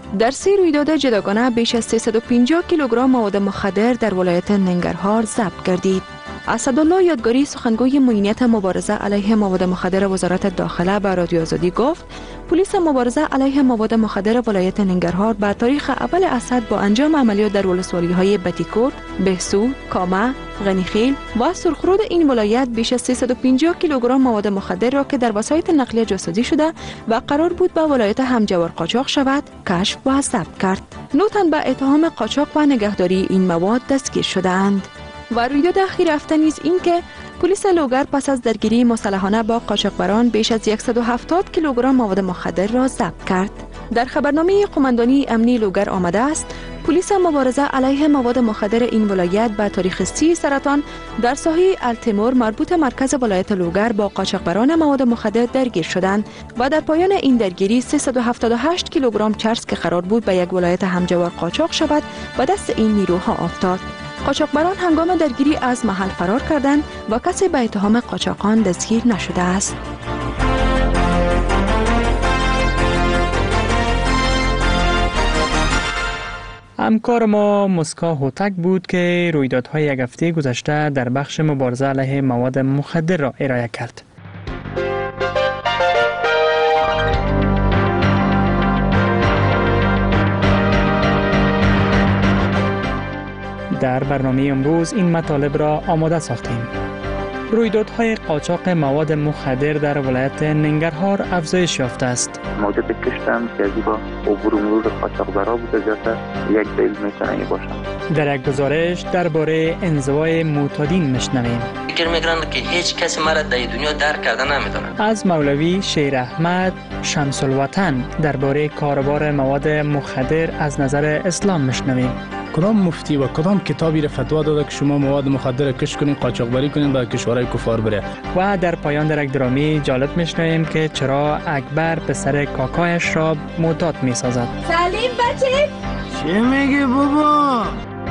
در سه رویداد جداگانه بیش از سیصد و پنجاه کیلوگرم مواد مخدر در ولایت ننگرهار ضبط گردید. اسدالله یادگاری سخنگوی معینیت مبارزه علیه مواد مخدر وزارت داخله به رادیو آزادی گفت پلیس مبارزه علیه مواد مخدر ولایت ننگرهار به تاریخ اول اسد با انجام عملیات در ولسوالی‌های بتیکوت، بهسود، کامه، غنیخیل و سرخرود این ولایت بیش از سیصد و پنجاه کیلوگرم مواد مخدر را که در وسایط نقلیه جاسازی شده و قرار بود به ولایت همجوار قاچاق شود، کشف و ضبط کرد. نه تن به اتهام قاچاق و نگهداری این مواد دستگیر شدند. و رویداد اخیر هفته نیز این که پلیس لوگر پس از درگیری مسلحانه با قاچاقبران بیش از صد و هفتاد کیلوگرم مواد مخدر را ضبط کرد. در خبرنامه قماندانی امنی لوگر آمده است پلیس مبارزه علیه مواد مخدر این ولایت به تاریخ سی سرطان در ساحه التمور مربوط مرکز ولایت لوگر با قاچاقبران مواد مخدر درگیر شدند و در پایان این درگیری سیصد و هفتاد و هشت کیلوگرم چرس که قرار بود به یک ولایت همجوار قاچاق شود و دست این نیروها افتاد. قاچاقبران هنگام درگیری از محل فرار کردند و کسی به اتهام قاچاقان دستگیر نشده است. همکار ما مسکا هوتک بود که رویدادهای یک هفته گذشته در بخش مبارزه علیه مواد مخدر را ارائه کرد. در برنامه امروز این مطالب را آماده ساختیم. رویدادهای قاچاق مواد مخدر در ولایت ننگرهار افزایش یافته است. موجود کشت هم که با عبور و مرور قاچاقبرا بوده زیاده یک دلیل میتونه باشه. در یک گزارش درباره انزوای معتادین میشنویم. فکر میکنند که هیچ کسی مرا در دنیا درک کرده نمیتونه. از مولوی شیر احمد شمس الوطن درباره کاروبار مواد مخدر از نظر اسلام میشنویم. کدام مفتی و کدام کتابی را فتوا داده که شما مواد مخدر کش کنین، قاچاقبری کنین به کشورهای کفار بره؟ و در پایان در یک درامی جالب میشنویم که چرا اکبر پسر کاکایش را معتاد میسازد. سلیم بچه چه میگه بابا؟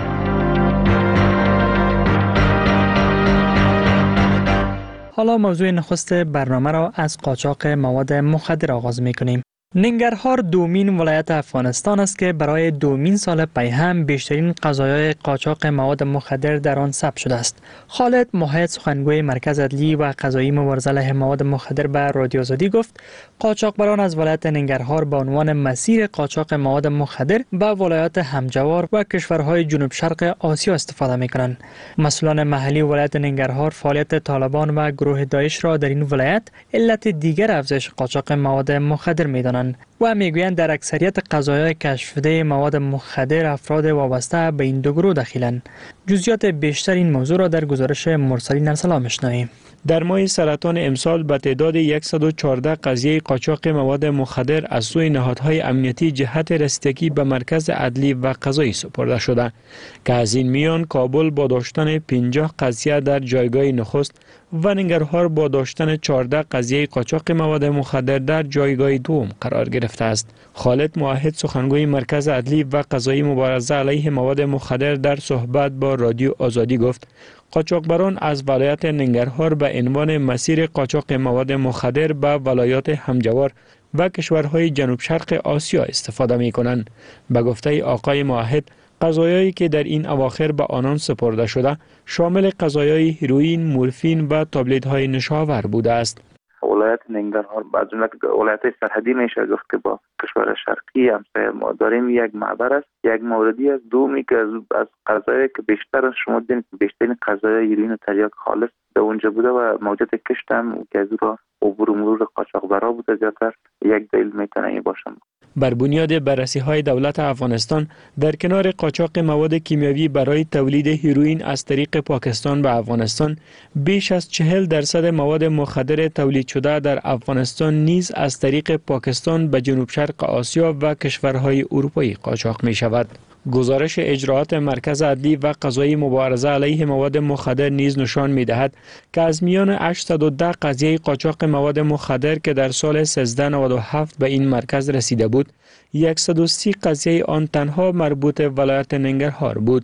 حالا موضوع نخست برنامه را از قاچاق مواد مخدر آغاز میکنیم. ننگرهار دومین ولایت افغانستان است که برای دومین سال پی هم بیشترین قضایای قاچاق مواد مخدر در آن ثبت شده است. خالد محید سخنگوی مرکز عدلی و قضایی مبارزه علیه مواد مخدر به رادیو آزادی گفت قاچاقبران از ولایت ننگرهار به عنوان مسیر قاچاق مواد مخدر به ولایات همجوار و کشورهای جنوب شرق آسیا استفاده می‌کنند. مسئولان محلی ولایت ننگرهار فعالیت طالبان و گروه داعش را در این ولایت علت دیگر افزایش قاچاق مواد مخدر می‌دانند و میگویند در اکثریت قضایای کشف شده مواد مخدر افراد وابسته به این دو گروه دخیلند. جزئیات بیشتر این موضوع را در گزارش مرسلین ارسلا میشنویم. در ماه سرطان امسال به تعداد صد و چهارده قضیه قاچاق مواد مخدر از سوی نهادهای امنیتی جهت رسیدگی به مرکز عدلی و قضایی سپرده شده که از این میان کابل با داشتن پنجاه قضیه در جایگاه نخست و ننگرهار با داشتن چهارده قضیه قاچاق مواد مخدر در جایگاه دوم قرار گرفته است. خالد موحد سخنگوی مرکز عدلی و قضایی مبارزه علیه مواد مخدر در صحبت با رادیو آزادی گفت قاچاقبران از ولایت ننگرهار به عنوان مسیر قاچاق مواد مخدر به ولایات همجوار و کشورهای جنوب شرق آسیا استفاده می کنند. به گفته آقای موحد قضایایی که در این اواخر به آنان سپرده شده شامل قضایای هیروئین، مورفین و تابلت‌های نشاور بوده است. ولایت ننگرهار از جمله ولایت سرحدی میشه گفت که با کشور شرقی همسایه ما داریم یک معبر است، یک موردی است. دومی که از از قضایی که بیشتر شما دیدین بیشترین قضایای هیروئین و تریاک خالص در اونجا بوده و موجود کشت هم که از اون عبور و مرور قاچاقبرا بوده زیاتر یک دلیل میتونه این باشه. بر بنیاد بررسی های دولت افغانستان در کنار قاچاق مواد کیمیاوی برای تولید هیروئین از طریق پاکستان به افغانستان، بیش از چهل درصد مواد مخدر تولید شده در افغانستان نیز از طریق پاکستان به جنوب شرق آسیا و کشورهای اروپایی قاچاق می شود. گزارش اجراات مرکز عدلی و قضایی مبارزه علیه مواد مخدر نیز نشان می‌دهد که از میان هشتصد و ده قضیه قاچاق مواد مخدر که در سال سیزده نود و هفت به این مرکز رسیده بود، صد و سی قضیه آن تنها مربوط ولایت ننگرهار بود.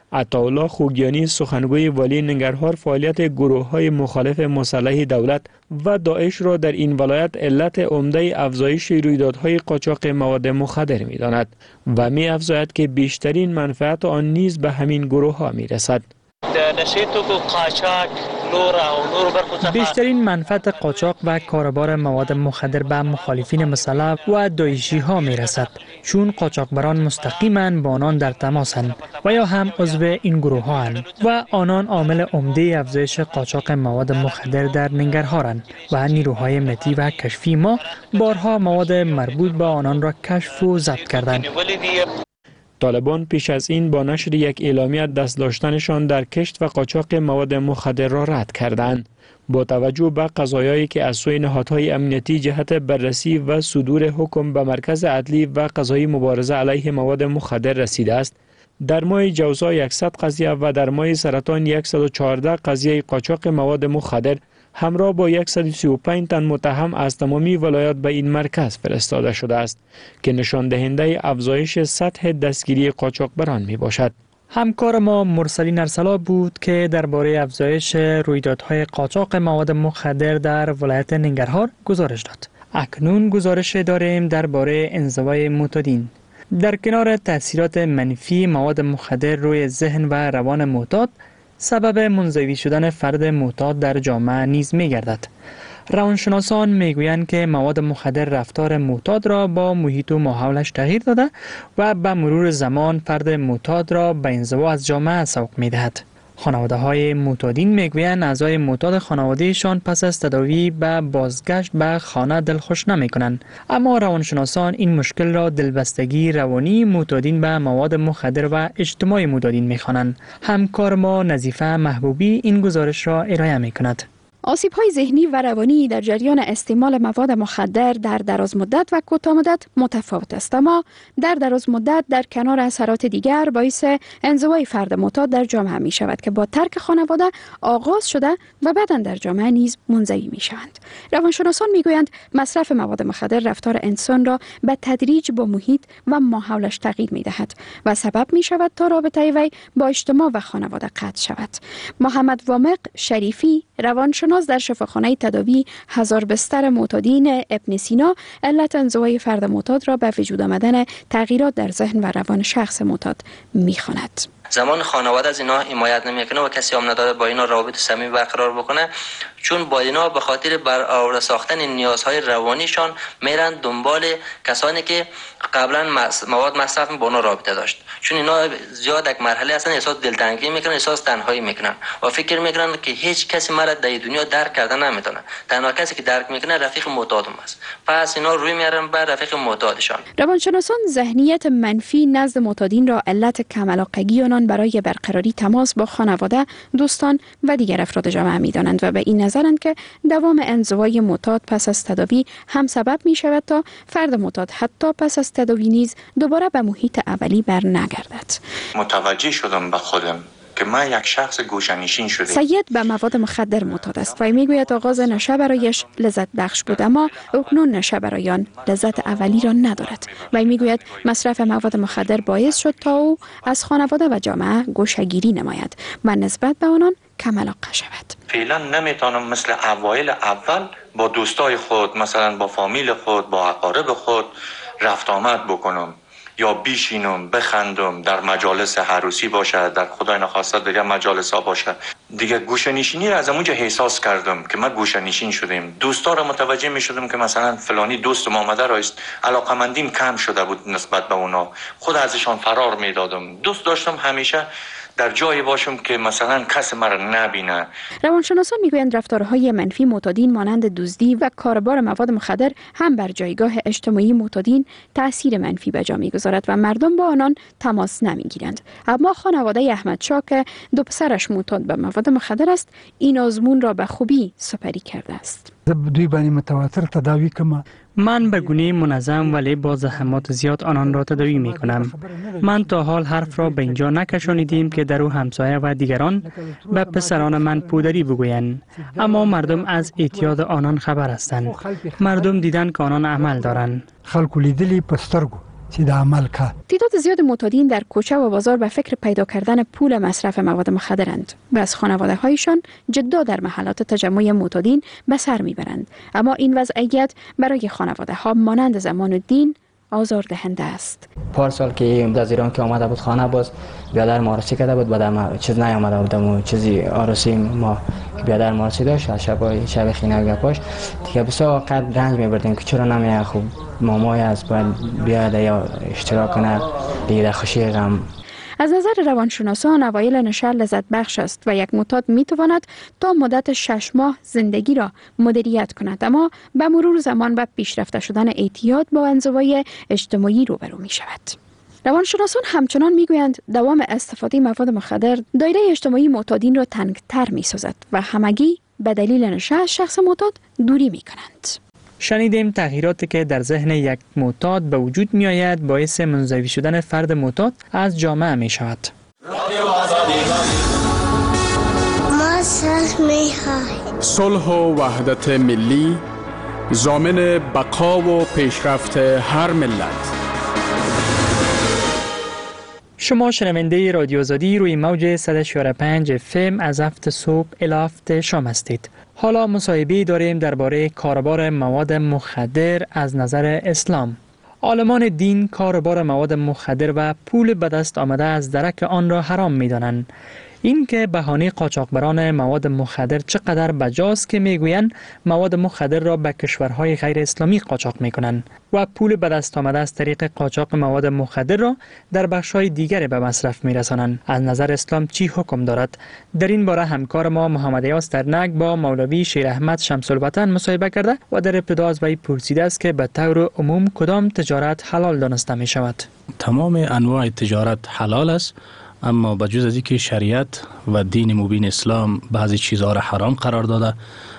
عطاالله خوگیانی سخنگوی والی ننگرهار فعالیت گروه‌های مخالف مسلح دولت و داعش را در این ولایت علت عمده افزایش رویدادهای قاچاق مواد مخدر می‌داند و می‌افزاید که بیشترین منفعت آن نیز به همین گروه‌ها می‌رسد. بیشترین منفعت قاچاق و کاروبار مواد مخدر به مخالفین مسلح و داعشی ها می رسد، چون قاچاقبران مستقیما با آنان در تماسند و یا هم عضو این گروه ها هستند و آنان عامل عمده افزایش قاچاق مواد مخدر در ننگرهارند و نیروهای متی و کشفی ما بارها مواد مربوط به آنان را کشف و ضبط کردند. طالبان پیش از این با نشر یک اعلامیه دست داشتنشان در کشت و قاچاق مواد مخدر را رد کردند. با توجه به قضایایی که از سوی نهادهای امنیتی جهت بررسی و صدور حکم به مرکز عدلی و قضایی مبارزه علیه مواد مخدر رسیده است، در ماه جوزا صد قضیه و در ماه سرطان صد و چهارده قضیه قاچاق مواد مخدر همراه با صد و سی و پنج تن متهم از تمامی ولایات به این مرکز فرستاده شده است که نشان دهنده افزایش سطح دستگیری قاچاقبران می باشد. همکار ما مرسلین ارسلا بود که درباره افزایش رویدادهای قاچاق مواد مخدر در ولایت ننگرهار گزارش داد. اکنون گزارش داریم درباره انزوای معتادین. در کنار تاثیرات منفی مواد مخدر روی ذهن و روان معتاد، سبب منزوی شدن فرد معتاد در جامعه نیز می گردد. روانشناسان می گویند که مواد مخدر رفتار معتاد را با محیط و ماحولش تغییر داده و به مرور زمان فرد معتاد را به انزوا از جامعه سوق می دهد. خانواده های معتادین می گویند اعضای معتاد خانوادهشان پس از تداوی به بازگشت به خانه دلخوش نمی کنند، اما روانشناسان این مشکل را دلبستگی روانی معتادین به مواد مخدر و اجتماع معتادین می خوانند. همکار ما نظیفه محبوبی این گزارش را ارائه می کند. آسیب‌های ذهنی و روانی در جریان استعمال مواد مخدر در دراز مدت و کوتاه مدت متفاوت است، اما در دراز مدت در کنار اثرات دیگر باعث انزوای فرد معتاد در جامعه می شود که با ترک خانواده آغاز شده و بعداً در جامعه نیز منزوی می شوند. روانشناسان می گویند مصرف مواد مخدر رفتار انسان را به تدریج با محیط و ماحولش تغییر می دهد و سبب می شود تا رابطه وی با اجتماع و خانواده قطع شود. محمد وامق شریفی روانشناس در شفاخانه تداوی هزار بستر معتادین ابن سینا علت انزوای فرد معتاد را به وجود آمدن تغییرات در ذهن و روان شخص معتاد می‌خواند. زمان خانواده از اینا حمایت نمیکنه و کسی هم نداره با اینا رابطه صمیمی برقرار بکنه، چون با اینا به خاطر برآورده ساختن نیازهای روانیشان میرن دنبال کسانی که قبلا مواد مصرف با اونا رابطه داشت، چون اینا زیاد یک مرحله اصلا احساس دلتنگی میکنن، احساس تنهایی میکنن و فکر میکنن که هیچ کسی مرا در دنیا درک کردن نمیتونه. تنها کسی که درک میکنه رفیق معتادم است، پس اینا روی میارن بر رفیق معتادشان. روانشناسان ذهنیت منفی نزد معتادین را علت کم علاقگی آنان برای برقراری تماس با خانواده، دوستان و دیگر افراد جامعه می‌دانند و به این نظرند که دوام انزوای معتاد پس از تداوی هم سبب می شود تا فرد معتاد حتی پس از تداوی نیز دوباره به محیط اولی بر نگردد. متوجه شدم به خودم که من یک شخص گوشه‌نشین شدم. سید به مواد مخدر معتاد است و میگوید آغاز نشه برایش لذت بخش بود، اما اکنون نشه برای آن لذت اولی را ندارد و میگوید مصرف مواد مخدر باعث شد تا او از خانواده و جامعه گوشه‌گیری نماید و نسبت به آنان کم علاقه شود. فعلا نمیتونم مثل اوایل اول با دوستای خود، مثلا با فامیل خود، با اقارب خود رفت آمد بکنم یا بیشینم بخندم، در مجالس عروسی باشه، در خدای نخواسته دیگه مجالس ها باشه. دیگه گوشه نشینی را از اونجا احساس کردم که ما گوشه نشین شدیم. دوستا را متوجه می شدم که مثلا فلانی دوست ما آمده راست، علاقمندیم کم شده بود نسبت به اونا، خود ازشان فرار می دادم. دوست داشتم همیشه در جایی باشم که مثلا کس مرا نبینه. روانشناسان میگویند رفتارهای منفی معتادین مانند دزدی و کاربار مواد مخدر هم بر جایگاه اجتماعی معتادین تأثیر منفی به جا میگذارد و مردم با آنان تماس نمیگیرند. اما خانواده احمد شاه که دو پسرش معتاد به مواد مخدر است، این آزمون را به خوبی سپری کرده است. دوی باندې متواتر تداوی کما. من به گونه منظم ولی با زحمات زیاد آنان را تداوی می کنم. من تا حال حرف را به اینجا نکشانیدیم که در او همسایه و دیگران به پسران من پودری بگویند، اما مردم از اعتیاد آنان خبر هستند. مردم دیدن که آنان عمل دارند. خلکو لیدلی پسترگو چې د عمل کا. تعداد زیاد معتادین در کوچه و بازار به فکر پیدا کردن پول مصرف مواد مخدرند و از خانواده هایشان جدا در محلات تجمع معتادین به سر میبرند. اما این وضعیت برای خانواده ها مانند زمان الدین آزاردهنده است. پارسال که از ایران که آمده بود خانه باز بیادر مارسی کرده بود، بعد چیز نیامده بودم و چیزی آرسی ما بیادر مارسی داشت از شب شب خینه گپاش دیگه بسیار وقت رنج میبردیم که چرا نمیه خوب مامای از باید بیاد یا اشتراک کنه دیگه خوشی غم. از نظر روانشناسان اوایل نشه لذت بخش است و یک معتاد می تواند تا مدت شش ماه زندگی را مدیریت کند، اما به مرور زمان و پیشرفته شدن اعتیاد با انزوای اجتماعی روبرو می شود. روانشناسان همچنان می گویند دوام استفاده مواد مخدر دایره اجتماعی معتادین را تنگتر می سازد و همگی به دلیل نشه از شخص معتاد دوری می کنند. شنیدیم تغییراتی که در ذهن یک معتاد به وجود می آید باعث منزوی شدن فرد معتاد از جامعه می شود. ما صلح می خواهیم. صلح و وحدت ملی ضامن بقا و پیشرفت هر ملت. شما شنونده رادیو آزادی روی موج صد و چهار و پنج اف ام از هفت صبح الی هفت شام هستید. حالا مصاحبه داریم درباره کاربار مواد مخدر از نظر اسلام. عالمان دین کاربار مواد مخدر و پول به دست آمده از درک آن را حرام می‌دانند. این که بهانه قاچاقبران مواد مخدر چقدر بجاست که میگویند مواد مخدر را به کشورهای غیر اسلامی قاچاق میکنند و پول به دست آمده از طریق قاچاق مواد مخدر را در بخش‌های دیگر به مصرف میرسانند. از نظر اسلام چی حکم دارد؟ در این باره همکار ما محمد ایاس درنگ با مولوی شیر احمد شمس الوطن مصاحبه کرده و در ابتدا از وی پرسیده است که به طور عموم کدام تجارت حلال دانسته می شود؟ تمام انواع تجارت حلال است، اما با جز از اینکه شریعت و دین مبین اسلام بعضی چیزها را حرام قرار داده،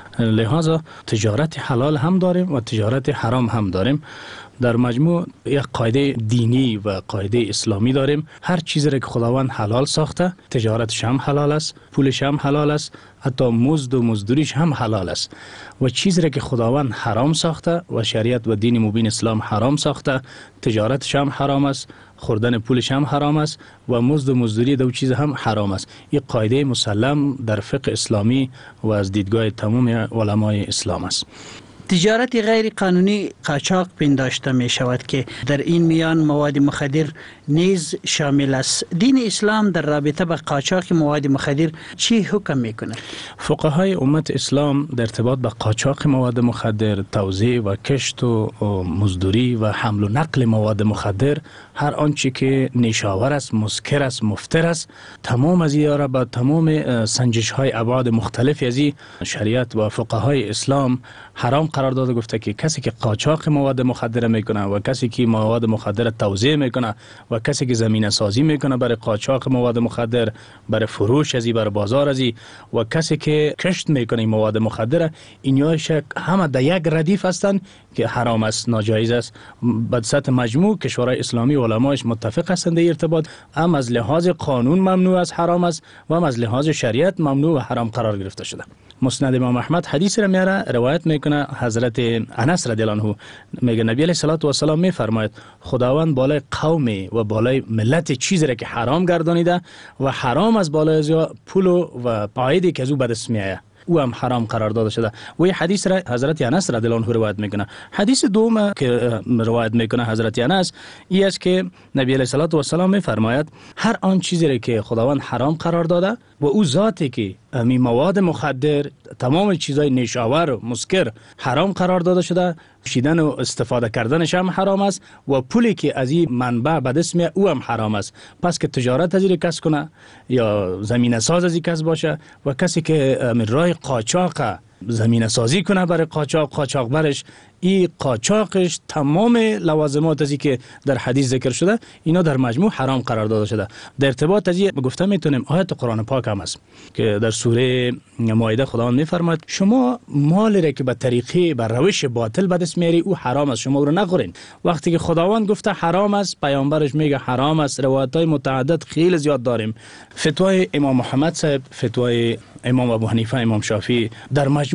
لحاظا تجارت حلال هم داریم و تجارت حرام هم داریم. در مجموع یک قاعده دینی و قاعده اسلامی داریم. هر چیزی را که خداوند حلال ساخته تجارتش هم حلال است، پولش هم حلال است، حتی مزد و مزدوریش هم حلال است. و چیزی را که خداوند حرام ساخته و شریعت و دین مبین اسلام حرام ساخته تجارتش هم حرام است، خوردن پولش هم حرام است و مزد و مزدوری دو چیز هم حرام است. این قاعده مسلم در فقه اسلامی و از دیدگاه تمام علمای اسلام است. تجارت غیر قانونی قاچاق پنداشته می شود که در این میان مواد مخدر نیز شامل است. دین اسلام در رابطه با قاچاق مواد مخدر چی حکم می کند؟ فقهای امت اسلام در ارتباط با قاچاق مواد مخدر، توزیع و کشت و مزدوری و حمل و نقل مواد مخدر، هر آنچه که نیشاور است، مسکر است، مفتر است، تمام از اینها را با تمام سنجش های ابعاد مختلف از شریعت و فقهای اسلام حرام قرار داده. گفته که کسی که قاچاق مواد مخدر میکنه و کسی که مواد مخدر توزیع میکنه و کسی که زمینه سازی میکنه برای قاچاق مواد مخدر، برای فروش ازی، برای بازار ازی، و کسی که کشت میکنه مواد مخدر، اینها همه در یک ردیف هستند که حرام است، ناجایز است. به سطح مجموع کشورهای اسلامی علمایش متفق هستند در ارتباط، هم از لحاظ قانون ممنوع است، حرام است، و هم از لحاظ شریعت ممنوع و حرام قرار گرفته شده. مسند امام احمد حدیث را میاره روایت میکنه، حضرت انس رضی الله عنه میگه نبی علیه الصلاة و السلام میفرماید خداوند بالای قوم و بالای ملت چیزی را که حرام گردانیده و حرام از بالای از پول و عایدی که از او به دست میآید او هم حرام قرار داده شده. و این حدیث را حضرت انس رضی الله عنه روایت میکنه. حدیث دوم که روایت میکنه حضرت انس این است که نبی علیه الصلاة و السلام میفرماید هر آن چیزی را که خداوند حرام قرار داده و او ذاتی که می مواد مخدر، تمام چیزای نیشاور و مسکر حرام قرار داده شده، شیدن و استفاده کردنش هم حرام است و پولی که از این منبع به دست میاد او هم حرام است. پس که تجارت از این کس کنه یا زمینه ساز از این کس باشه و کسی که راه قاچاق زمینه سازی کنه برای قاچاق، قاچاق برش این قاچاقش تمام لوازمات ازی که در حدیث ذکر شده اینا در مجموع حرام قرار داده شده. در ارتباط از این گفته میتونیم آیت قرآن پاک هم است که در سوره مائده خداوند میفرماید شما مال را که به طریقه بر روش باطل به دست میاری او حرام است، شما او رو نخورین. وقتی که خداوند گفته حرام است، پیامبرش میگه حرام است. روایت های متعدد خیلی زیاد داریم. فتوای امام محمد صاحب، فتوای امام ابو حنیفه، امام شافعی، در مجموع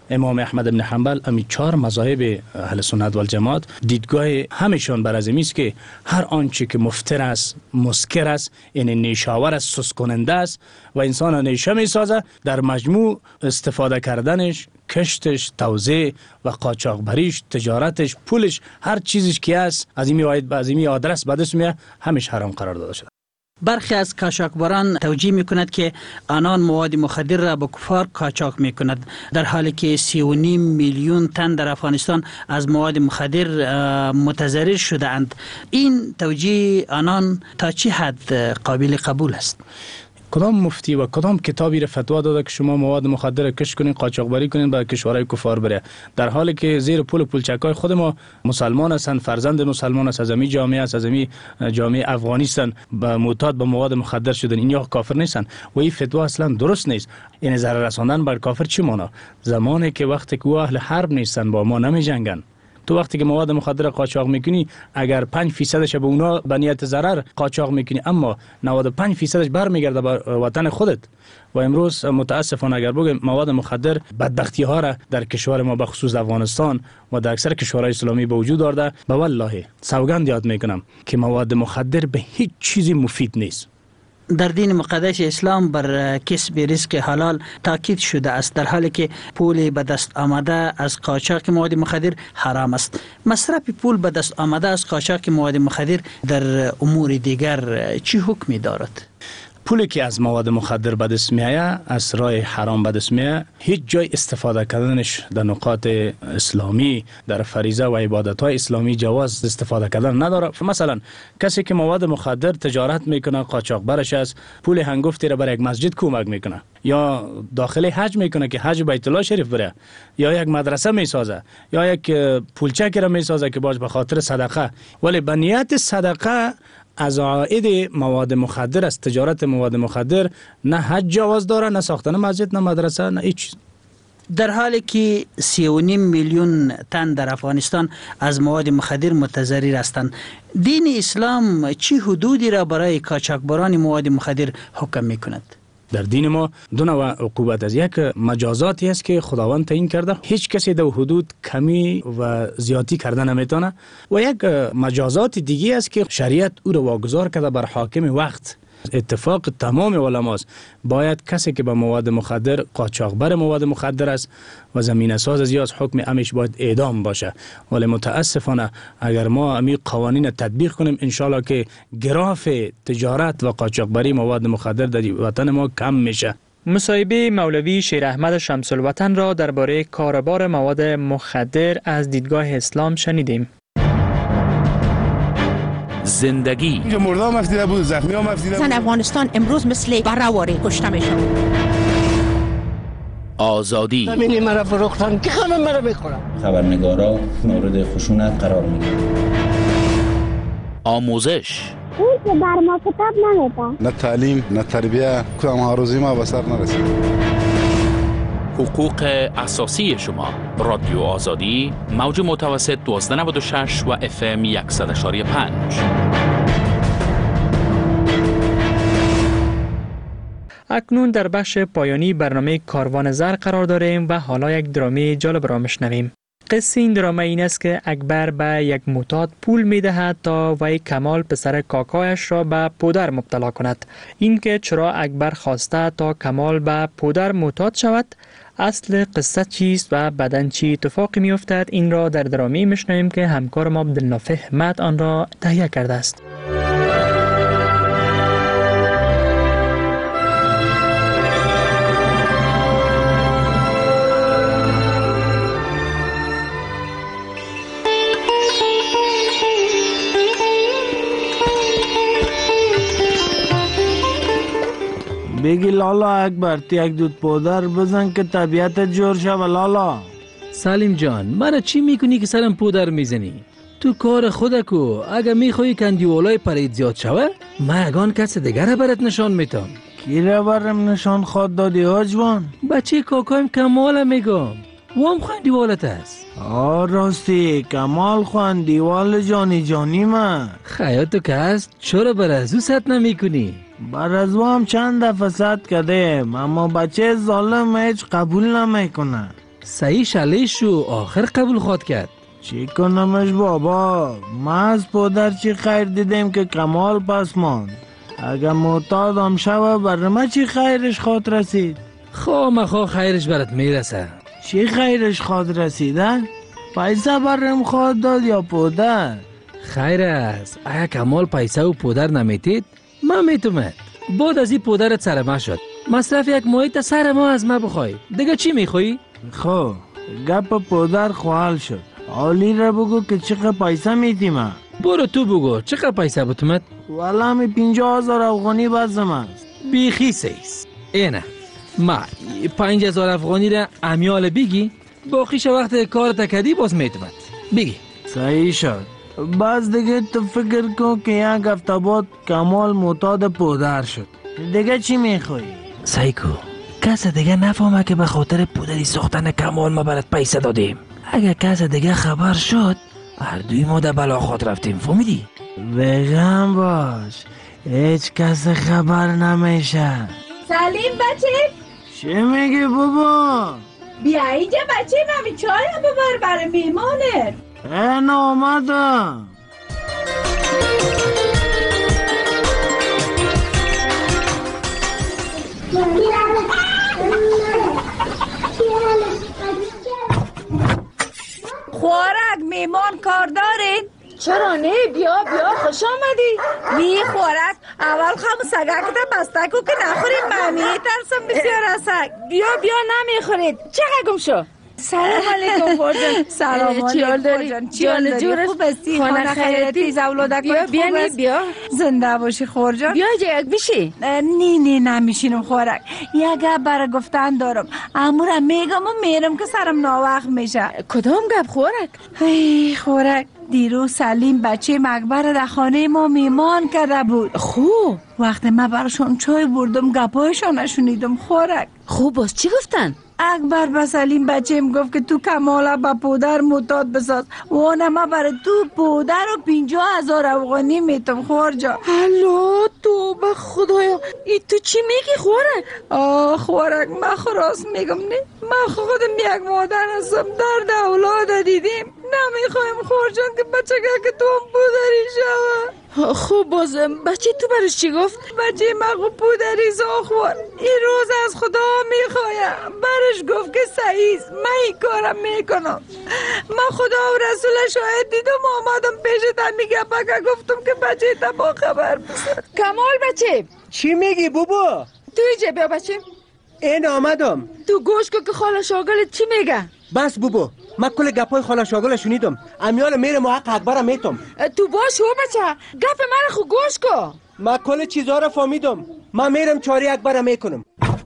امام احمد بن حنبل، امی چهار مذاهب اهل سنت و الجماعت دیدگاه همشون بر از این است که هر آنچه که مفتر است، مسکر است، یعنی نیشاور است، سست کننده است و انسان نیشه میسازه، در مجموع استفاده کردنش، کشتش، توزیع و قاچاقبریش، تجارتش، پولش، هر چیزش که است از این میواید از این آدرس به دست میاد، همش حرام قرار داده شده. برخی از قاچاقبران توجیه می کند که آنان مواد مخدر را به کفار قاچاق می کند، در حالی که سی و نیم میلیون تن در افغانستان از مواد مخدر متضرر شده اند. این توجیه آنان تا چه حد قابل قبول است؟ کدام مفتی و کدام کتابی را فتوا داده که شما مواد مخدر کش کنین، قاچاقبری کنین، به کشورهای کفار بره، در حالی که زیر پول پولچکای خود ما مسلمان هستند، فرزند مسلمان است، از امی جامعه است، از امی جامعه افغانی هستند، به معتاد به مواد مخدر شدن، این یا کافر نیستن و این فتوا اصلا درست نیست. این ضرر رساندن بر کافر چی معنا؟ زمانی که وقتی که اهل حرب نیستن با ما نمی جنگن، تو وقتی که مواد مخدر قاچاق میکنی اگر پنج فیصدش به اونا به نیت ضرر قاچاق میکنی، اما نود و پنج فیصدش برمیگرده به وطن خودت. و امروز متاسفانه اگر بگم مواد مخدر بدبختی ها را در کشور ما به خصوص افغانستان و در اکثر کشورهای اسلامی به وجود آورده، به والله سوگند یاد میکنم که مواد مخدر به هیچ چیزی مفید نیست. در دین مقدس اسلام بر کسب رزق حلال تاکید شده است، در حالی که پول به دست آمده از قاچاق مواد مخدر حرام است. مصرف پول به دست آمده از قاچاق مواد مخدر در امور دیگر چه حکمی دارد؟ پولی که از مواد مخدر به دست میآید، از راه حرام به دست میآید، هیچ جای استفاده کردنش در نقاط اسلامی، در فریضه و عبادت های اسلامی جواز استفاده کردن نداره. مثلا کسی که مواد مخدر تجارت میکنه، قاچاقبرش است، پول هنگفتی را برای یک مسجد کمک میکنه، یا داخل حج میکنه که حج بیت الله شریف بره، یا یک مدرسه میسازه، یا یک پولچکی را میسازه که باش به خاطر صدقه، ولی به نیت صدقه از عاید مواد مخدر، از تجارت مواد مخدر نه حج جواز داره، نه ساختن مسجد، نه مدرسه، نه هیچ. در حالی که سی و نیم میلیون تن در افغانستان از مواد مخدر متضرر هستند، دین اسلام چه حدودی را برای قاچاقبران مواد مخدر حکم می کند؟ در دین ما دو نوع عقوبت از یک مجازاتی است که خداوند تعیین کرده، هیچ کسی در حدود کمی و زیاتی کردن نمیتونه، و یک مجازات دیگه است که شریعت او را واگذار کرده بر حاکم وقت. اتفاق تمام علماست، باید کسی که به مواد مخدر، قاچاقبر مواد مخدر است و زمینه ساز از یاز، حکم امش باید اعدام باشه. ولی متاسفانه اگر ما امی قوانین تطبیق کنیم، انشالله که گراف تجارت و قاچاقبری مواد مخدر در وطن ما کم میشه. مصاحبه مولوی شیر احمد شمس الوطن را درباره کاروبار مواد مخدر از دیدگاه اسلام شنیدیم. زندگی اینجا مردم مفتیده بود، زخمی ها مفتیده بود. زن افغانستان امروز مثل برآواره کشته میشن. آزادی زمینی مرا فروختن که همه مرا میخورن. خبرنگارا مورد خشونت قرار میگیرن. آموزش اون که بر ما کتاب نمیده، نه تعلیم نه تربیه، کدام آرزوی ما به سر نرسید. حقوق اساسی شما. رادیو آزادی، موج متوسط دوازده نود و شش و اف ام صد و یک و پنج. اکنون در بخش پایانی برنامه کاروان زر قرار داریم و حالا یک درامه جالب را میشنویم. قصه این درامه این است که اکبر به یک معتاد پول میدهد تا وی کمال پسر کاکایش را به پودر مبتلا کند. این که چرا اکبر خواسته تا کمال به پودر معتاد شود، اصل قصه چیست و بعداً چی اتفاقی می افتد، این را در درامه میشنویم که همکار ما عبدالنافع حمد آن را تهیه کرده است. بگی لالا اکبر، تی یک دود پودر بزن که طبیعت جور شوه لالا. سلیم جان، مرا چی میکنی که سرم پودر میزنی؟ تو کار خودکو، اگه میخوایی کندیولای پرید زیاد شوه، من اگان کس دیگر برات نشان میتم. کی را برم نشان خود دادی ها جوان؟ بچه کاکایم کمال میگم، وام خندیوالت است. آه راستی، کمال خندیوال جانی جانی من. خیاتو که هست، چرا بر از او ست نمی کنی؟ بر از او هم چند دفعه ست کردیم، اما بچه ظالم هیچ قبول نمی کنه. سعی شلیش شو آخر قبول خواد کرد. چی کنمش بابا؟ ما از پدر چی خیر دیدیم که کمال پس ماند. اگر معتادم شوه بر ما چی خیرش خواد رسید؟ خواه مخواه خیرش برات میرسه. چی خیرش خواد رسیده؟ پیسه برم خواد داد یا پدر؟ خیر است. اگه کمال پیسه و پدر نمیتید ما میتومد. بعد از این پدرت سر ما شد. مصرف یک ماهی تا سر ما از ما بخوای. دیگه چی میخوایی؟ خب گپ پدر خوال شد. عالی را بگو که چقدر پیسه میتیمه. برو تو بگو چقدر پیسه بتومد؟ والا می پینجا هزار افغانی بازم است. بیخی سیست. اینه ما پنج هزار افغانی را امیال بگی باقیش وقت کار تکدی باز میتومد. بگی. صحیح شد. باز دیگه تو فکر کن که یک هفته بعد کمال معتاد پدر شد. دیگه چی میخوایی؟ سایکو کس دیگه نفهمه که به خاطر پدری ساختن کمال ما برات پیسه دادیم. اگه کس دیگه خبر شد هر دوی ما در بلا خود رفتیم. فهمیدی؟ بگم باش هیچ کس خبر نمیشه. سلیم بچه چی میگی بابا؟ بیا اینجا بچه نمی چای هم ببر برای میمانت. این آمدم. خوارک میمان کار دارین؟ چرا نه؟ بیا بیا خوش آمدی. می خوارک اول خم سگک بسته کو که نخوریم. من میترسم بسیار از سگ. بیا بیا نمیخورید. چقدر گم شو. سلام علیکم خورجان. سلام علیکم خورجان. جان جورش خوب هستی؟ خانه خیرتی زولادک بیا بیا نی بیا زنده باشی خورجان. بیا جا یک بیشی. نی نی نمیشینم خوارک. یک گپ برای گفتن دارم. امورم میگم و میرم که سرم ناوقت میشه. کدام گپ خوارک؟ ای خوارک دیروز سلیم بچه مکبر در خانه ما میمان کرده بود. خوب وقتی من براشون چای بردم گپایشان نشونیدم خوارک. خوب باز چی گفتن؟ اکبر به سلیم بچه‌م گفت که تو کمالا با پدر معتاد بساز و ما برای تو پدر و پینجا هزار افغانی میتم خورجا. هلو تو به خدایا ای تو چی میگی خوارک؟ آه خوارک من خراس میگم نه. من خودم یک مادر هستم درد اولاد دیدیم. نمیخوایم خورجان که بچه که تو هم پدری شوه. خوب بازم بچه تو برش چی گفت؟ بچه مگو پدری زاخوار این روز از خدا میخوایم. برش گفت که سعیز من این کارم میکنم. من خدا و رسول شاید دیدم آمدم پیشت میگه بگه گفتم که بچه تا با خبر بسر. کمال بچه چی میگی بابا؟ تو اینجا بیا بچه. این آمدم. تو گوش که خاله شاگلت چی میگه؟ بس بابا من کل گپای خاله شاگل شنیدم. امیال میره محق اکبرم میتم. تو باش هو بچه گپ من خو گوش کو. من کل چیزا رو فهمیدم. من میرم چاری اکبرم میکنم.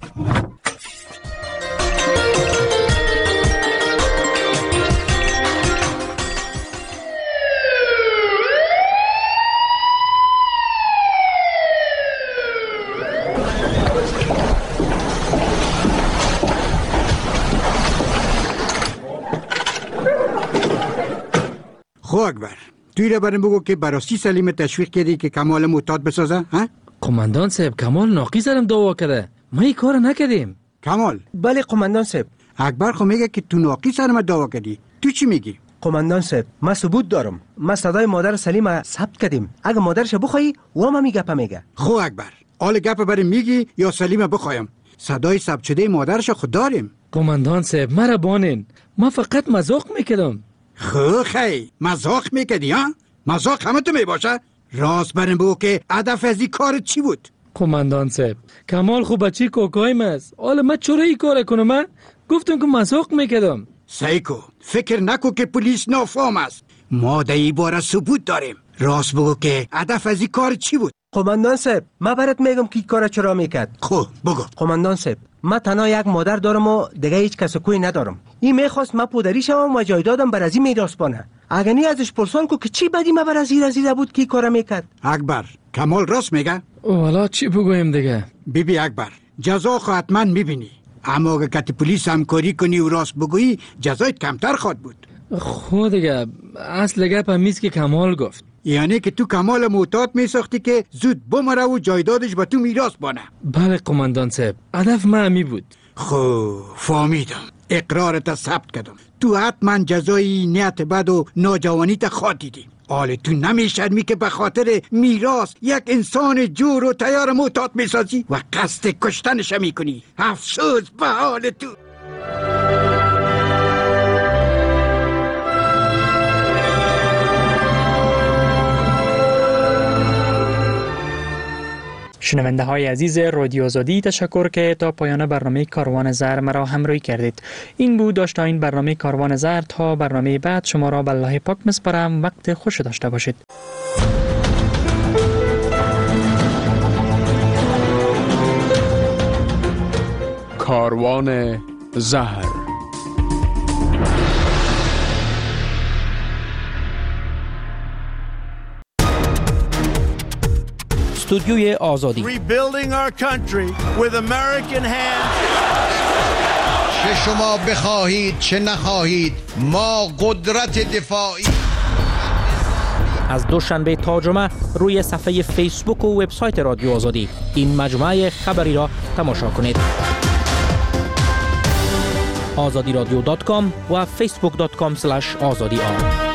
خو اکبر توی را برم بگو که براستی سلیم تشویق کردی که کمال معتاد بسازه ها؟ قماندان صاحب کمال ناقی سرم دعوا کرده. ما این کار نکردیم. کمال؟ بله قماندان صاحب. اکبر خو میگه که تو ناقی سرم دعوا کردی. تو چی میگی؟ قماندان صاحب ما ثبوت دارم. ما صدای مادر سلیم ثبت کردیم. اگه مادرش بخوای و ما میگه پا میگه. خو اکبر آل گپ برای میگی یا سلیم بخوایم؟ صدای ثبت شده مادرش خود داریم. قماندان صاحب مرا بانین. ما فقط مذاق میکردم. خو خی مذاق میکردی ها؟ مذاق همه تو میباشه؟ راست بریم بگو که هدف از این کار چی بود؟ قماندان صاحب کمال خوب بچی کوکایم است. حالا من چرا این کار کنم؟ من گفتم که مذاق میکردم. سایکو فکر نکو که پلیس نافهم است. ما در این باره ثبوت داریم. راست بگو که هدف از این کار چی بود؟ قماندان صاحب ما برات میگم که این کار چرا میکرد. خب بگو. قماندان صاحب ما تنها یک مادر دارم و دیگه هیچ کس کوی ندارم. این میخواست ما پدری شوم و جایدادم بر از این میراث بانه. اگه نی ازش پرسان کو که چی بدی ما بر از این رزیده بود که کارا میکرد. اکبر کمال راست میگه؟ والا چی بگویم دیگه؟ بیبی اکبر جزا خو حتما میبینی. اما اگه کتی پلیس همکاری کنی و راست بگویی جزایت کمتر خواد بود. خود دیگه اصل گپ همیست که کمال گفت. یعنی که تو کمال معتاد میساختی که زود بمره و جایدادش به تو میراث بانه. بله قماندان صاحب هدف ما همی بود. خب فهمیدم. اقرارت ثبت کردم. تو حتما جزای نیت بد و ناجوانیت خود دیدی. حال تو نمیشرمی که به خاطر میراث یک انسان جور و تیار معتاد میسازی و قصد کشتنش میکنی. افسوس به حال تو. شنونده های عزیز رادیو آزادی، تشکر که تا پایان برنامه کاروان زر مرا همراهی کردید. این بود داشته این برنامه کاروان زر. تا برنامه بعد شما را به الله پاک میسپارم. وقت خوش داشته باشید. کاروان زهر. استودیوی آزادی. Rebuilding our country with American hands. چه شما بخواهید چه نخواهید ما قدرت دفاعی. از دوشنبه تا جمعه روی صفحه فیسبوک و وبسایت رادیو آزادی این مجموعه خبری را تماشا کنید. آزادی رادیو دات کام و فیسبوک دات کام اسلش آزادی آر.